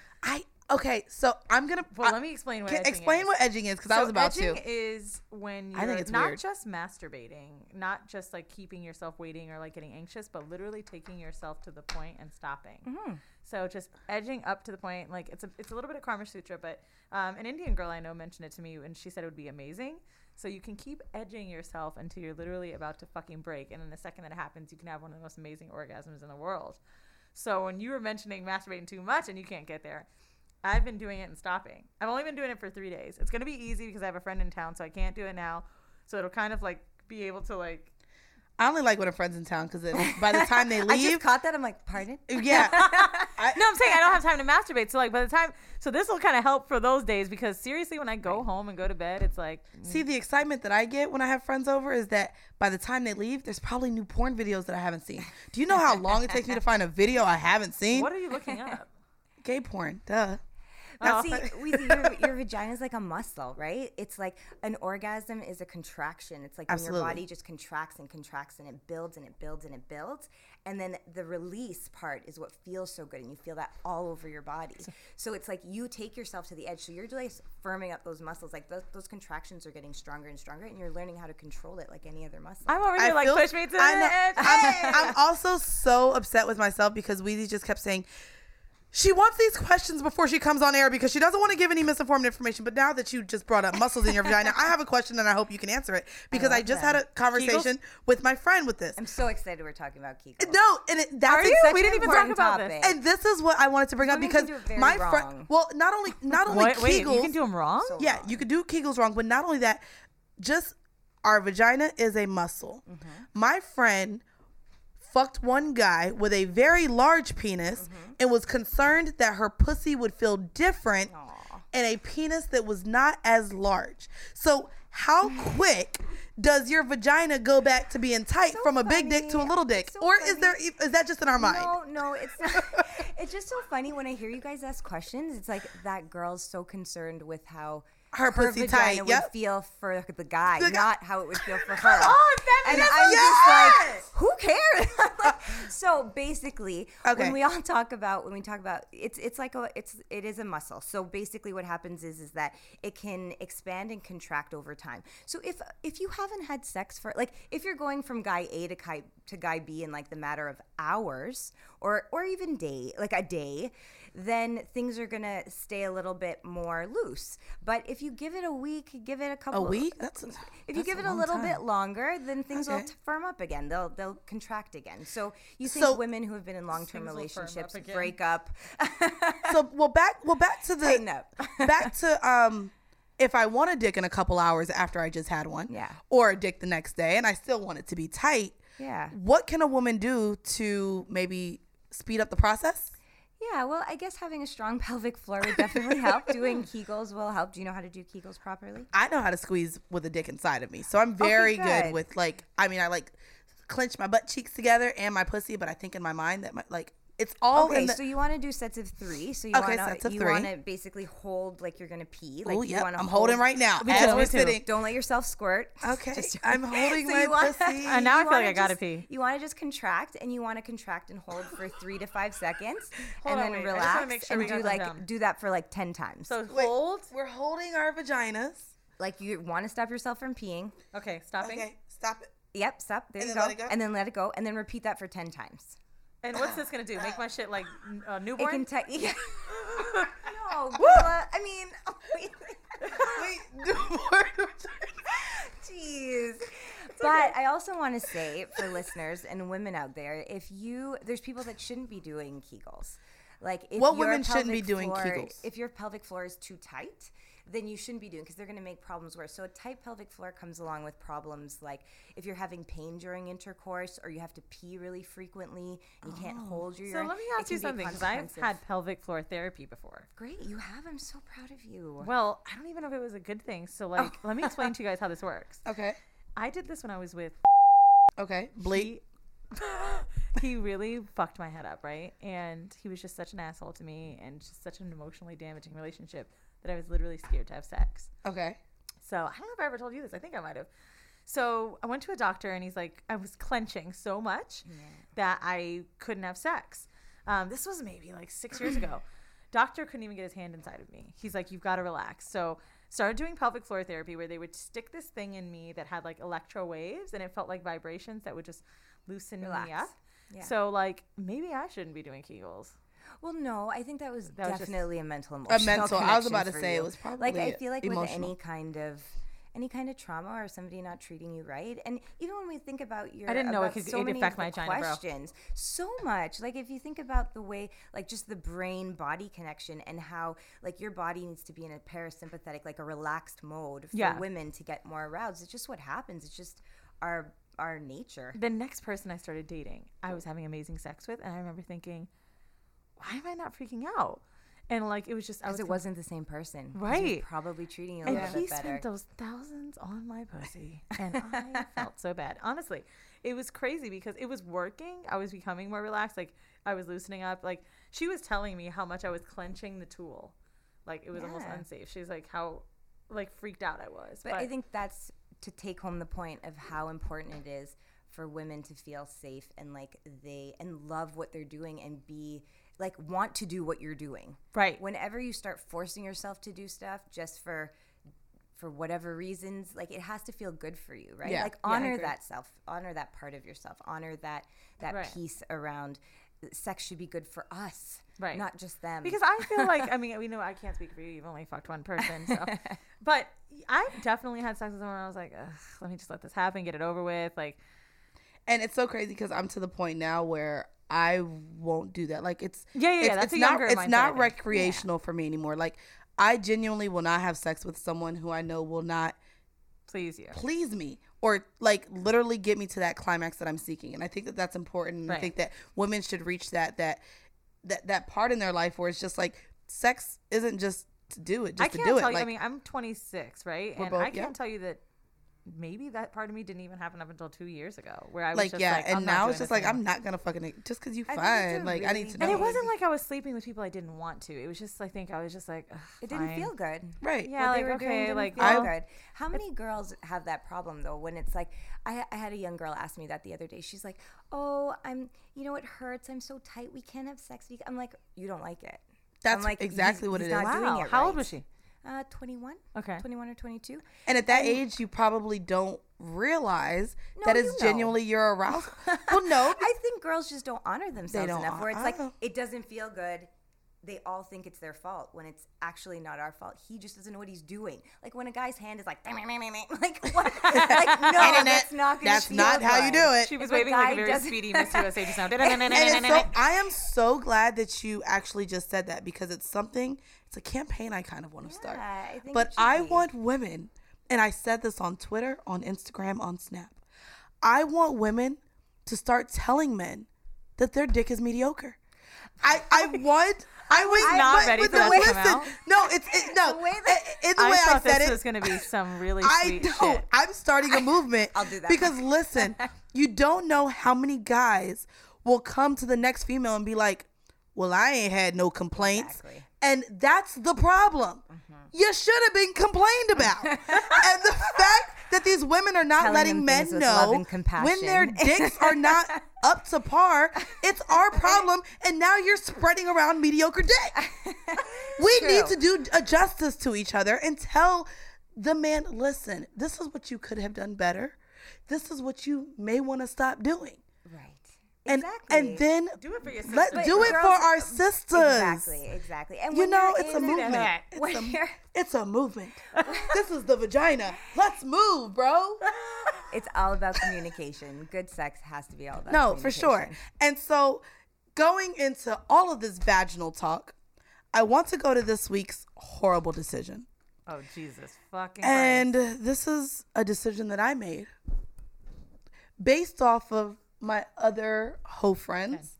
Okay, so I'm gonna. Well, let me explain what edging is. Explain what edging is, because I was about to. Edging is when you're not just masturbating, not just like keeping yourself waiting or like getting anxious, but literally taking yourself to the point and stopping. Mm-hmm. So just edging up to the point, like it's a little bit of Karma Sutra, but an Indian girl I know mentioned it to me, and she said it would be amazing. So you can keep edging yourself until you're literally about to fucking break, and then the second that happens, you can have one of the most amazing orgasms in the world. So when you were mentioning masturbating too much and you can't get there, I've been doing it and stopping. I've only been doing it for 3 days. It's going to be easy because I have a friend in town, so I can't do it now. So it'll kind of like be able to like. I only like when a friend's in town because by the time they leave. I just caught that. I'm like, pardon? Yeah. No, I'm saying I don't have time to masturbate. So like by the time, so this will kind of help for those days because seriously, when I go home and go to bed, it's like. See, the excitement that I get when I have friends over is that by the time they leave, there's probably new porn videos that I haven't seen. Do you know how long it takes me to find a video I haven't seen? What are you looking up? Gay porn. Duh. But see, your vagina is like a muscle, right? It's like an orgasm is a contraction. It's like when your body just contracts and contracts and it builds and it builds and it builds. And then the release part is what feels so good. And you feel that all over your body. So it's like you take yourself to the edge. So you're just firming up those muscles. Like those contractions are getting stronger and stronger. And you're learning how to control it like any other muscle. I'm over here like push me to the edge. I'm also so upset with myself because Weezy just kept saying, she wants these questions before she comes on air because she doesn't want to give any misinformed information. But now that you just brought up muscles in your vagina, I have a question and I hope you can answer it because I just had a conversation with my friend with this. I'm so excited we're talking about Kegels. No, and that's we didn't even talk about this. And this is what I wanted to bring up because my friend. Well, not only Kegels. Wait, you can do them wrong. So yeah, wrong. you can do Kegels wrong, but not only that, just our vagina is a muscle. Mm-hmm. My friend fucked one guy with a very large penis and was concerned that her pussy would feel different in a penis that was not as large. So how quick does your vagina go back to being tight So from a big dick to a funny. little dick? It's so Or funny. is that just in our mind? No, it's not. It's just so funny when I hear you guys ask questions. It's like that girl's so concerned with how Her pussy vagina tight, would yep. feel for the guy, The guy- not how it would feel for her. Oh, And feminist. I'm Yes! just like, who cares? So basically, Okay. when we talk about it is a muscle. So basically, what happens is that it can expand and contract over time. So if you haven't had sex for like if you're going from guy A to guy B in like the matter of hours or even a day, then things are gonna stay a little bit more loose. But if you give it a week, give it a couple. A week? If you give it a little bit longer, then things will Okay. firm up again. They'll contract again. So you think So- women who have been in long-term Things will firm relationships up again. break up? So back to the Tighten up. back to if I want a dick in a couple hours after I just had one, Yeah. or a dick the next day, and I still want it to be tight, Yeah. what can a woman do to maybe speed up the process? Yeah, well, I guess having a strong pelvic floor would definitely help. Doing Kegels will help. Do you know how to do Kegels properly? I know how to squeeze with a dick inside of me, so I'm very good good. with I clench my butt cheeks together and my pussy, but I think in my mind that it's all Okay, in the. so you want to do sets of 3. So you Okay, want sets of to 3. basically hold like you're gonna pee. Like Oh, you yep, wanna I'm holding right now Me as too, we're me too. sitting. Don't let yourself squirt. Okay, Just- I'm holding So my you wanna- pussy. And now I You feel like wanna I gotta just- pee. You want to just contract, and you want to contract and hold for 3 to 5 seconds, Hold and on, then wait, I just wanna relax make sure and we got that down. do that for like 10 times. So Wait, hold. We're holding our vaginas. like you want to stop yourself from peeing. Okay, stopping. Okay, stop it. Yep, stop. There And you then go. let it go? And then let it go, and then repeat that for 10 times. And what's this gonna do? Make my shit like It newborn? can yeah. No, Bella, I mean, Wait, do more. jeez. But I also want to say for listeners and women out there, there's people that shouldn't be doing Kegels. Like if What your women shouldn't be pelvic doing floor- Kegels? If your pelvic floor is too tight, then you shouldn't be doing because they're going to make problems worse. So a tight pelvic floor comes along with problems like if you're having pain during intercourse or you have to pee really frequently and you can't hold your So urine. let me it ask you can be something, because I've consequences. had pelvic floor therapy before. Great, you have. I'm so proud of you. Well, I don't even know if it was a good thing. So let me explain to you guys how this works. Okay. I did this when I was with Okay. Bleep. he really fucked my head up, right? And he was just such an asshole to me and just such an emotionally damaging relationship that I was literally scared to have sex. Okay. So I don't know if I ever told you this. I think I might have. So I went to a doctor and he's like, I was clenching so much that I couldn't have sex. This was maybe like 6 years ago. Doctor couldn't even get his hand inside of me. He's like, you've got to relax. So started doing pelvic floor therapy where they would stick this thing in me that had like electro waves and it felt like vibrations that would just loosen me Relax. up. Yeah. So like maybe I shouldn't be doing Kegels. Well, no, I think that was That was just- definitely a mental A emotional. mental. I was connection about to for say you. it was probably like I feel like emotional. with any kind of trauma or somebody not treating you right, and even when we think about your, I didn't know it about could- so it'd many affect of my the vagina, bro. questions, so much. Like if you think about the way, like just the brain body connection and how like your body needs to be in a parasympathetic, like a relaxed mode for Yeah. women to get more aroused. It's just what happens. It's just our nature. The next person I started dating, I was having amazing sex with, and I remember thinking, why am I not freaking out? And like it was just, I was Because it wasn't the same person. 'Cause he was Right. probably treating you a and little he bit better. spent those thousands on my pussy, and I felt so bad. Honestly, it was crazy because it was working. I was becoming more relaxed. Like I was loosening up. Like she was telling me how much I was clenching the tool, like it was almost Yeah. unsafe. She's like how like freaked out I was. But I think that's to take home the point of how important it is for women to feel safe and like and love what they're doing and be like want to do what you're doing. right. Whenever you start forcing yourself to do stuff just for whatever reasons, like it has to feel good for you, right? Yeah. Like Yeah, I honor agree. that self, honor that part of yourself, honor that Right. piece around sex should be good for us, Right. not just them. Because I feel like, I mean, we know I can't speak for you. You've only fucked one person. So. But I've definitely had sex with someone and I was like, ugh, let me just let this happen, get it over with. Like, And it's so crazy because I'm to the point now where I won't do that. Like it's Yeah, that's it's a not younger it's mindset, I not think. recreational for me anymore. Like I genuinely will not have sex with someone who I know will not please you. please me or like literally get me to that climax that I'm seeking. And I think that that's important. And I Right. think that women should reach that part in their life where it's just like sex isn't just to do it, I just to can't do it. tell you. Like, I mean, I'm 26, right? We're And both- I can't yeah. tell you that maybe that part of me didn't even happen up until 2 years ago, where I was Like, just yeah, like, I'm and not now doing it's just this like, anymore. I'm not gonna fucking, just because you I think fine. it's a Like, I need really to know. And it wasn't like I was sleeping with people I didn't want to. It was just, I think I was just like, It didn't fine. feel good. Right. Yeah, What they like, were okay, doing didn't like, feel well, good. How many girls have that problem though? When it's like, I had a young girl ask me that the other day. She's like, "Oh, it hurts. I'm so tight. We can't have sex." I'm like, "You don't like it." That's I'm like, exactly he's what it is. not doing Wow. it How old right. was she? 21. Okay. 21 or 22. And at that age, you probably don't realize that you it's know. genuinely your arousal. Well, no. I think girls just don't honor themselves don't enough. Where it's like, honor- it doesn't feel good. They all think it's their fault when it's actually not our fault. He just doesn't know what he's doing. Like when a guy's hand is like, like what? Like no, that's not gonna That's feel not how you good. do it. She was If a waving like guy a very doesn't- speedy Miss USA just now. And it's so, I am so glad that you actually just said that, because it's a campaign I kind of want to start. Yeah, I think But it should I be. want women, and I said this on Twitter, on Instagram, on Snap. I want women to start telling men that their dick is mediocre. I was not ready for that to come out. No, no. The way that- In the way I thought said this it, was going to be some really I sweet know. shit. I'm starting a movement. I'll do that. Because listen, you don't know how many guys will come to the next female and be like, "Well, I ain't had no complaints." Exactly. And that's the problem. You should have been complained about. And the fact that these women are not Telling letting them men things with love know and compassion. when their dicks are not up to par, it's our problem. And now you're spreading around mediocre dick. We True. need to do a justice to each other and tell the man, listen, this is what you could have done better. This is what you may want to stop doing. Right. And Exactly. and then Do it for your let's sisters. do it for girls- our sisters. Exactly. And You when know, you're it's a in- movement. When you're- It's a movement. This is the vagina. Let's move, bro. It's all about communication. Good sex has to be all about No, for sure. communication. And so, going into all of this vaginal talk, I want to go to this week's horrible decision. Oh, Jesus fucking And Christ. this is a decision that I made based off of my other hoe friends.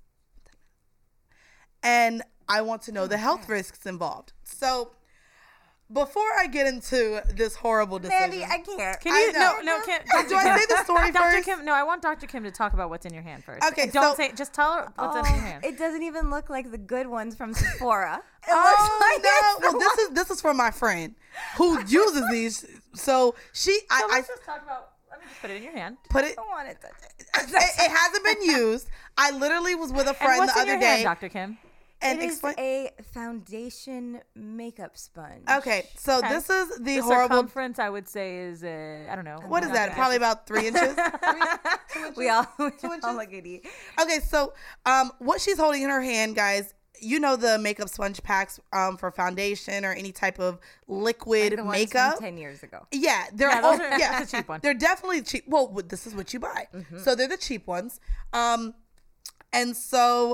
And I want to know the health risks involved. So, before I get into this horrible decision. Mandy, I can't. Can I you? know. No, Kim. Do I say the story Dr. first? Kim, no, I want Dr. Kim to talk about what's in your hand first. Okay, Don't so- say. Just tell her what's in your hand. It doesn't even look like the good ones from Sephora. It Oh looks like it's no! Well, this is from my friend who uses these. So So I let's just talk about. Let me just put it in your hand. put it. I don't want to touch it. It hasn't been used. I literally was with a And friend what's the in your other hand, day Dr. Kim? and It is explain. a foundation makeup sponge. Okay, so Okay. this is the The horrible. circumference, I would say, is I don't know. What is not that? gonna Probably ask about 3 inches. We all inches? look at you. Okay, so what she's holding in her hand, guys. You know the makeup sponge packs for foundation or any type of liquid Like the ones makeup. from 10 years ago. Yeah, they're Yeah, those are- that's a cheap one. They're definitely cheap. Well, this is what you buy, so they're the cheap ones. And so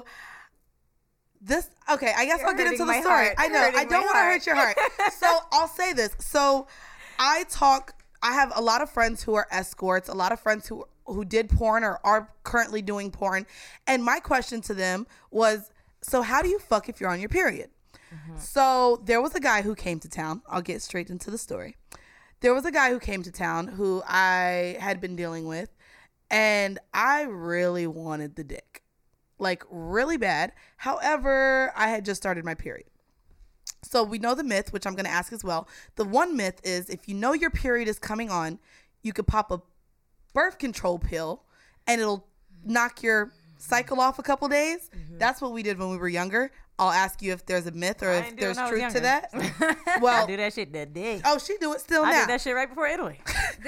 this. Okay, I guess You're I'll get into hurting the my story. heart. I know. Hurting I don't my want to heart. hurt your heart. So I'll say this. So I have a lot of friends who are escorts. A lot of friends who did porn or are currently doing porn. And my question to them was, so how do you fuck if you're on your period? So there was a guy who came to town. I'll get straight into the story. There was a guy who came to town who I had been dealing with, and I really wanted the dick. Like, really bad. However, I had just started my period. So we know the myth, which I'm going to ask as well. The one myth is if you know your period is coming on, you could pop a birth control pill and it'll knock your cycle off a couple days. That's what we did when we were younger. I'll ask you if there's a myth or I if didn't do it there's when I was truth to younger. that. I Well, do that shit that day. oh, she do it still I now. did that shit right before Italy.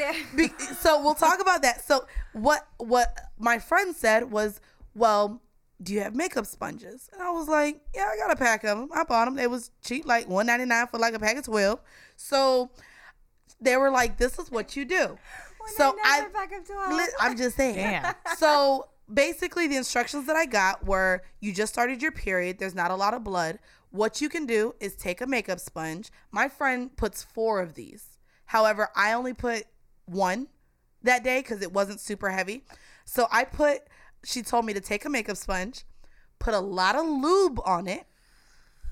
So we'll talk about that. So what my friend said was, well, do you have makeup sponges? And I was like, yeah, I got a pack of them. I bought them. They was cheap, like $1.99 for like a pack of 12. So they were like, this is what you do. So I'm just saying. Damn. So basically the instructions that I got were, you just started your period. There's not a lot of blood. What you can do is take a makeup sponge. My friend puts 4 of these. However, I only put 1 that day because it wasn't super heavy. So she told me to take a makeup sponge, put a lot of lube on it,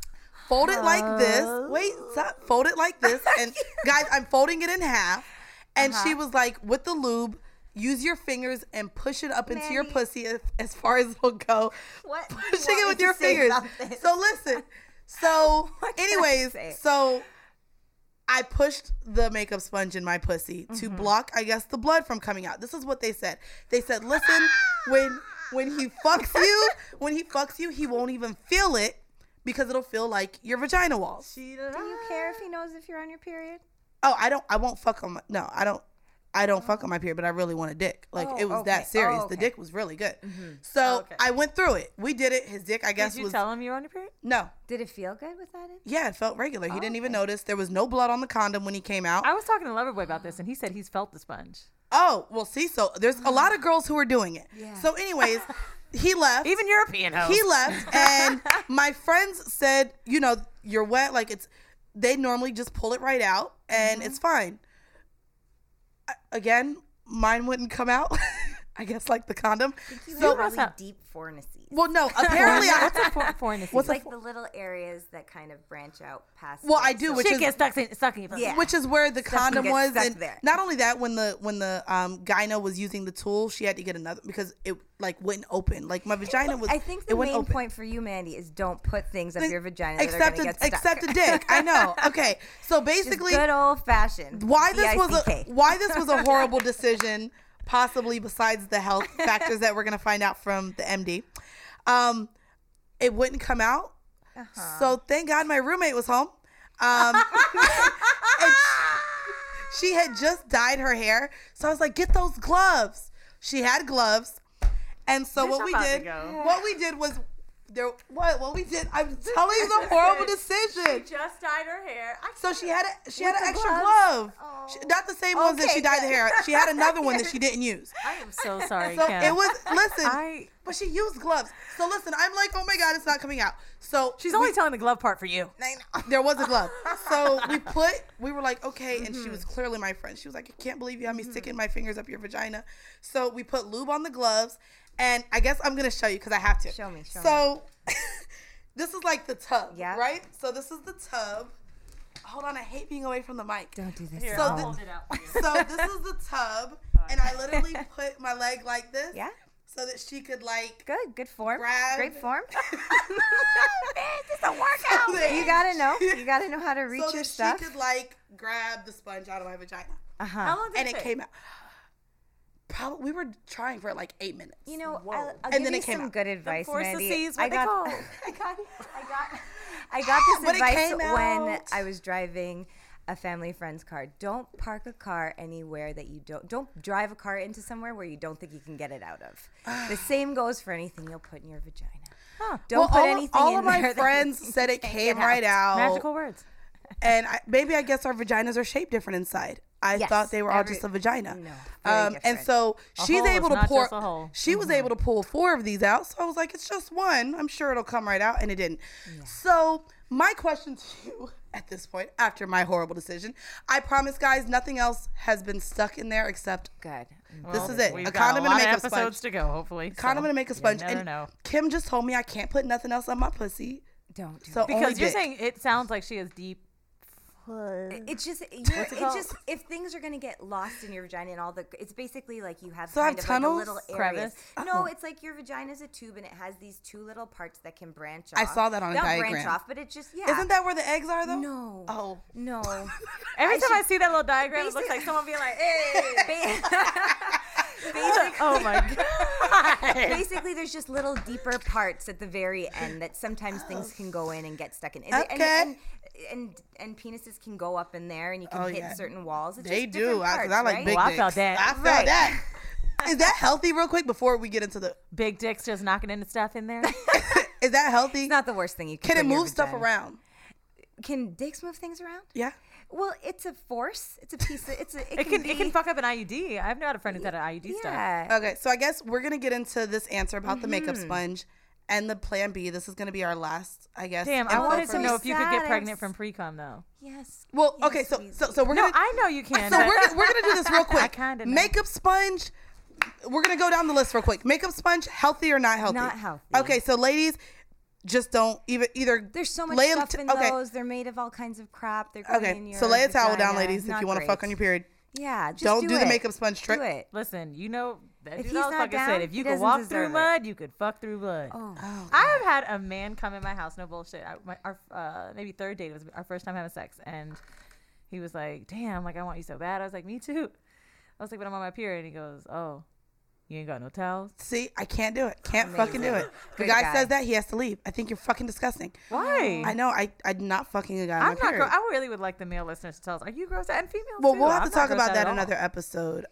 fold it like this. Wait, stop. Fold it like this. And guys, I'm folding it in half. And she was like, with the lube, use your fingers and push it up into your pussy as far as it'll go. What? Pushing it with your fingers. So listen. So anyways, so I pushed the makeup sponge in my pussy to block, I guess, the blood from coming out. This is what they said. They said, listen, when he fucks you, he won't even feel it because it'll feel like your vagina walls. Do you care if he knows if you're on your period? Oh, I won't fuck on I don't fuck on my period, but I really want a dick. Like, it was that serious. The dick was really good. So I went through it. We did it. His dick, I guess, Did you tell him you were on your period? No. Did it feel good with that in? Yeah, it felt regular. He didn't even notice. There was no blood on the condom when he came out. I was talking to Loverboy about this, and he said he's felt the sponge. Oh, well, see, so there's a lot of girls who are doing it. Yeah. So anyways, he left. Even European hoes. He left, and my friends said, you know, you're wet. Like, they normally just pull it right out, and it's fine. Again, mine wouldn't come out. I guess like the condom. So really deep fornices. Well, no. Apparently, what's a fornices? What's like the little areas that kind of branch out past. Well, I do, which shit is gets stuck in your pussy. Yeah. which is where the condom was. And there. not only that, when the gyno was using the tool, she had to get another because it like wouldn't open. Like my vagina was. I think the main point for you, Mandy, is don't put things up your vagina that are gonna get stuck. Except a dick. I know. Okay, so basically, just good old fashioned. Why this was a horrible decision. Possibly besides the health factors that we're going to find out from the MD. It wouldn't come out. So thank God my roommate was home. And she had just dyed her hair. So I was like, get those gloves. She had gloves. And so what we did was what we did, I'm telling you the horrible decision. She just dyed her hair. So she had an extra glove. Oh. Not the same ones that she dyed the hair. She had another one that she didn't use. I am so sorry, So Kim. it was, but she used gloves. So listen, I'm like, oh my God, it's not coming out. So She's only telling the glove part for you. there was a glove. So we were like, okay. And she was clearly my friend. She was like, I can't believe you have me sticking my fingers up your vagina. So we put lube on the gloves. And I guess I'm going to show you because I have to. Show me. So this is like the tub, yeah. right? So this is the tub. Hold on, I hate being away from the mic. Don't do this. Here, So I'll the- hold it out for you. So this is the tub, and I literally put my leg like this, Yeah. so that she could like Good form. grab. Great form. It's a workout. You gotta know. You gotta know how to reach so your that stuff. she could like grab the sponge out of my vagina, How long did and it it take? came out. Probably we were trying for like 8 minutes. You know, Whoa. I'll And give then you it came some out. good advice, Mandy. forceps, what they call. I got this But it advice came when out. I was driving a family friend's car. Don't park a car anywhere that you don't drive a car into somewhere where you don't think you can get it out of. The same goes for anything you'll put in your vagina. Huh. Don't put anything all in of my there that friends you said it can't came get right out. Magical words. And maybe I guess our vaginas are shaped different inside. I Yes, thought they were all just a vagina. No, very And different. so she's hole able is to not pour. just a hole. She was able to pull 4 of these out. So I was like, it's just one. I'm sure it'll come right out, and it didn't. So my question to you at this point, after my horrible decision, I promise, guys, nothing else has been stuck in there except Good. this is it: We've a got condom a and lot a of makeup episodes sponge. to go, hopefully. Condom and a makeup sponge. You never And know. Kim just told me I can't put nothing else on my pussy. Don't do So it. only Because you're dick. saying it sounds like she has deep. It's just, called? if things are gonna get lost in your vagina and all the, it's basically like you have So I kind have of like a tunnels? little Crevice? areas. No, it's like your vagina is a tube and it has these 2 little parts that can branch off. I saw that on a Not diagram. branch off, but it just Isn't that where the eggs are, though? No. Oh. No. Every time I see that little diagram, it looks like someone being like, hey. Oh my God. Basically, there's just little deeper parts at the very end that sometimes things can go in and get stuck in. Okay. And penises can go up in there and you can Oh, hit yeah. certain walls. It's They just do. different I parts, like right? big Oh, I dicks. felt that. I felt Right. that. Is that healthy, real quick, before we get into the... Big dicks just knocking into stuff in there. Is that healthy? It's not the worst thing you can Can put it in your move stuff vagina. around? Can dicks move things around? Yeah. Well, it's a force. It's a piece of It can fuck up an IUD. I've had a friend who's had an IUD stuff. Yeah. Okay, so I guess we're going to get into this answer about the makeup sponge and the plan B. This is going to be our last, I guess. Damn, I info wanted for to me. know if you could sad. get pregnant from pre-cum though. Yes. Well, Yes, okay, so Weezy. we're No, going to... I know you can. So but- we're gonna do this real quick. I kinda know. Makeup sponge. We're gonna go down the list real quick. Makeup sponge, healthy or not healthy? Not healthy. Okay, so ladies, just don't either. There's so much lay stuff a- in okay. those. They're made of all kinds of crap. They're going in Okay, your so lay a towel down, vagina. ladies, if Not you want to great. fuck on your period. Yeah, just Don't do the it. makeup sponge trick. Do it. Listen, you know that If dude he's always not fucking down, said if he you could doesn't walk through deserve it. mud, you could fuck through blood. Oh. I have had a man come in my house, no bullshit. Our maybe third date, it was our first time having sex, and he was like, "Damn, like I want you so bad." I was like, "Me too." I was like, "But I'm on my period," and he goes, "Oh, you ain't got no towels?" See, I can't do it. Can't fucking do it. The Good guy guy. says that, he has to leave. I think you're fucking disgusting. Why? I know. I'm not fucking a guy on I'm my not. period. I really would like the male listeners to tell us: are you gross and females? Well, too? we'll have I'm to not talk grossed about out that at another all. episode.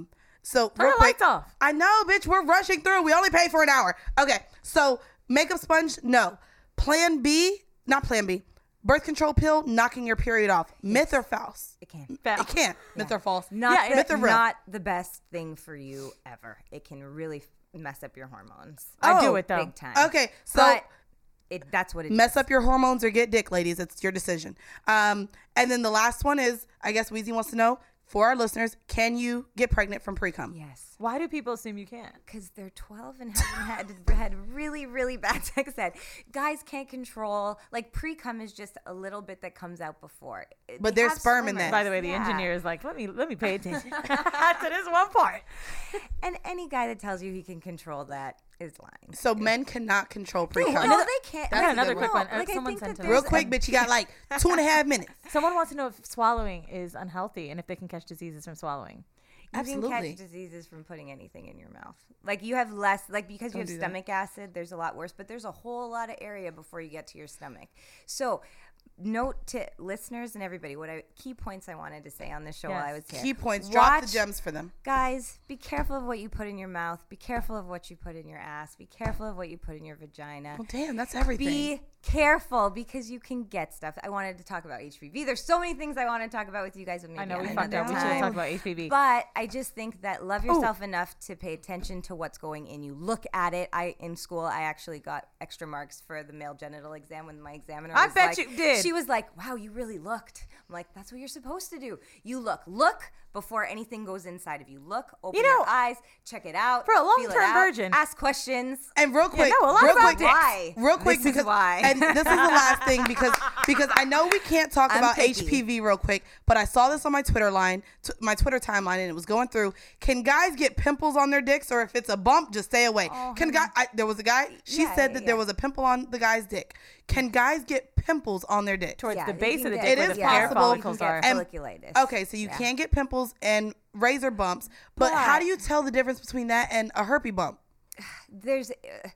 So Turn real the quick, lights off. I know, bitch. We're rushing through. We only paid for an hour. Okay, so makeup sponge, no. Plan B, not Plan B. Birth control pill, knocking your period off. Myth or false? It can. It can't. Myth or false? Not, myth or real? not the best thing for you ever. It can really mess up your hormones. I do Oh, it though. Big time. Okay, so But that's what it mess is. up your hormones or get dick, ladies. It's your decision. And then the last one is, I guess Weezy wants to know, for our listeners, can you get pregnant from pre-cum? Yes. Why do people assume you can't? Because they're 12 and haven't had really, really bad sex ed. Guys can't control, like pre-cum is just a little bit that comes out before. But They there's have sperm in swimmers. that. By the way, the Yeah. engineer is like, let me pay attention to this one part. And any guy that tells you he can control that is lying. So men cannot control pre-cum. No, they can't. I got another quick one. Like, I Someone think sent that to me. Real there's quick, a- bitch, you got like 2.5 minutes. Someone wants to know if swallowing is unhealthy and if they can catch diseases from swallowing. You Absolutely. can catch diseases from putting anything in your mouth. Like you have less, like because you have do that. stomach acid, there's a lot worse, but there's a whole lot of area before you get to your stomach. So, note to listeners and everybody, key points I wanted to say on this show while I was here. Key points. Drop the Watch- gems for them. Guys, be careful of what you put in your mouth. Be careful of what you put in your ass. Be careful of what you put in your vagina. Well, damn, that's everything. Be careful because you can get stuff. I wanted to talk about HPV. There's so many things I want to talk about with you guys. But maybe I know we on fucked another up. We should have time. talked about HPV. But I just think that love yourself enough to pay attention to what's going in you. Look at it. In school, I actually got extra marks for the male genital exam when my examiner I was bet like, you did. She was like, wow, you really looked. I'm like, that's what you're supposed to do. You look before anything goes inside of you. Look, open your eyes, check it out. For a feel it long-term out, virgin. ask questions. And real quick, no, a lot real about quick, dicks. Why? real quick, This is because why. and this is the last thing because I know we can't talk I'm about picky. HPV real quick, but I saw this on my Twitter my Twitter timeline, and it was going through. Can guys get pimples on their dicks, or if it's a bump, just stay away? There was a guy. She Yeah, said yeah, that there yeah. was a pimple on the guy's dick. Can guys get pimples on their dick? Towards Yeah, the you base can of the get- dick It where is the hair possible. follicles You are. can get folliculitis. Okay, so you can get pimples and razor bumps, but how do you tell the difference between that and a herpes bump? There's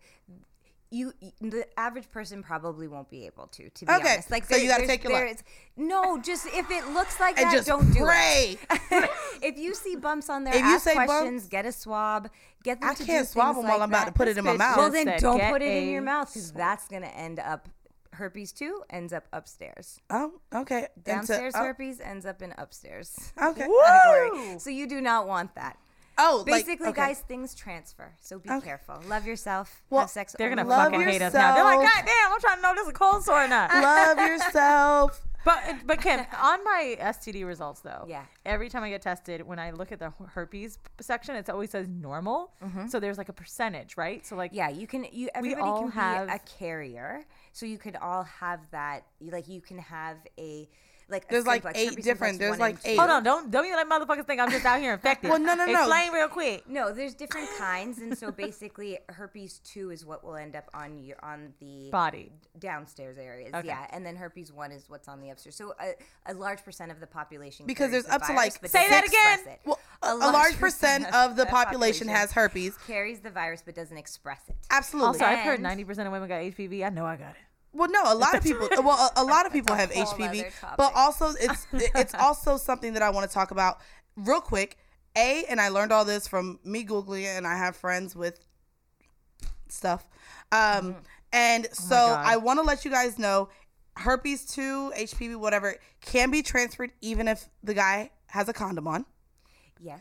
the average person probably won't be able to be Okay, honest. Like so you gotta there's- take your luck. there's- No, just if it looks like And that, just don't do pray. it. If you see bumps on there, If you ask say questions, bumps- get a swab, get them I to can't do swab things them while like I'm about that. to put it in my This bitch mouth. Well, then said don't get put it in a your mouth because that's gonna end up herpes 2 ends up upstairs. Oh, okay. Downstairs And so- herpes ends up in upstairs. Okay. category. So you do not want that. Oh, like, Basically, okay. guys, things transfer. So be careful. Love yourself. Well, have sex. They're gonna only Love fucking hate us now. They're like, yourself. God damn, I'm trying to know if this is a cold sore or not. Love yourself. But Kim, on my STD results though, Yeah. every time I get tested, when I look at the herpes section, it always says normal. So there's like a percentage, right? So like, Yeah, you can. Everybody all can have- be a carrier, so you could all have that. Like you can have a like. There's a like simplex, 8 herpes different. simplex There's 1 like and 2. 8. hold on, don't you let motherfuckers think I'm just out here infected. Well, no. Explain real quick. No, there's different kinds, and so basically, herpes 2 is what will end up on the Body. downstairs areas. Okay. Yeah, and then herpes 1 is what's on the upstairs. So a large percent of the population Because carries there's the up to, virus, like, but Say doesn't that express again. it. Well, a large percent of the population has herpes. carries the virus but doesn't express it. Absolutely. Also, I've heard And- 90% of women got HPV. I know I got it. Well, no, a lot of people. Well, a lot of people have whole HPV, other topic. but also it's also something that I want to talk about real quick. And I learned all this from me googling it, and I have friends with stuff. And so God. I want to let you guys know, herpes 2, HPV, whatever, can be transferred even if the guy has a condom on. Yes,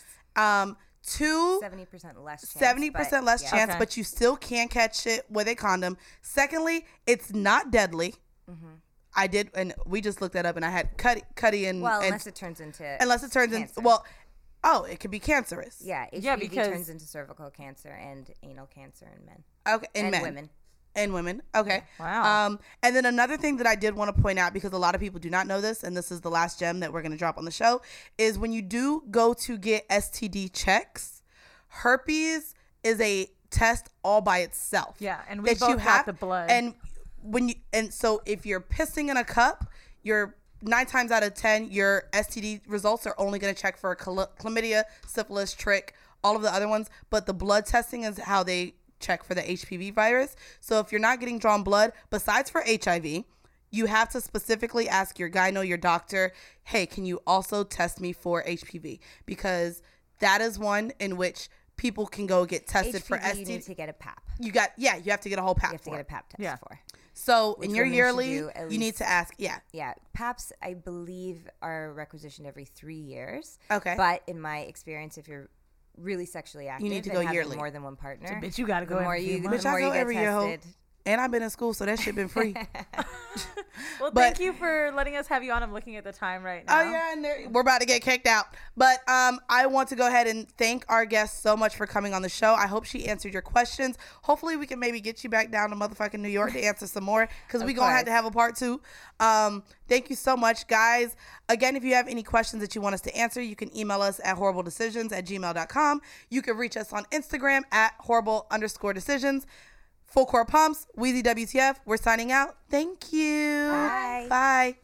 2. 70% less. 70% less chance, Okay. but you still can catch it with a condom. Secondly, it's not deadly. I did, and we just looked that up, and I had Cuddy and Well, and- unless it turns into into cancer. it could be cancerous. Yeah, HPV Yeah, because- turns into cervical cancer and anal cancer in men Okay, in and men. women. And women. Okay. Wow. And then another thing that I did want to point out, because a lot of people do not know this, and this is the last gem that we're going to drop on the show, is when you do go to get STD checks, herpes is a test all by itself. Yeah, and we both got the blood. And so if you're pissing in a cup, you're 9 times out of 10, your STD results are only going to check for chlamydia, syphilis, trick, all of the other ones. But the blood testing is how they check for the HPV virus. So if you're not getting drawn blood, besides for HIV, you have to specifically ask your gyno, your doctor, hey, can you also test me for HPV? Because that is one in which people can go get tested for STD. You need to get a PAP. You have to get a whole PAP. You have to get a PAP test for. So Which in your women should yearly, do at you need least- to ask. Yeah. Yeah, PAPs, I believe, are requisitioned every 3 years. Okay. But in my experience, if you're really sexually active, need to and go having yearly. more than one partner, So, bitch, you gotta go the more every few you, the months. Bitch, I more you go get every year, ho. tested. And I've been in school, so that shit been free. Well, But- thank you for letting us have you on. I'm looking at the time right now. Oh yeah, and we're about to get kicked out. But I want to go ahead and thank our guest so much for coming on the show. I hope she answered your questions. Hopefully we can maybe get you back down to motherfucking New York to answer some more, because we gonna have to have a part 2. Thank you so much, guys. Again, if you have any questions that you want us to answer, you can email us at horribledecisions@gmail.com. You can reach us on Instagram at horrible_decisions. Full Court Pumps, Wheezy WTF. We're signing out. Thank you. Bye. Bye.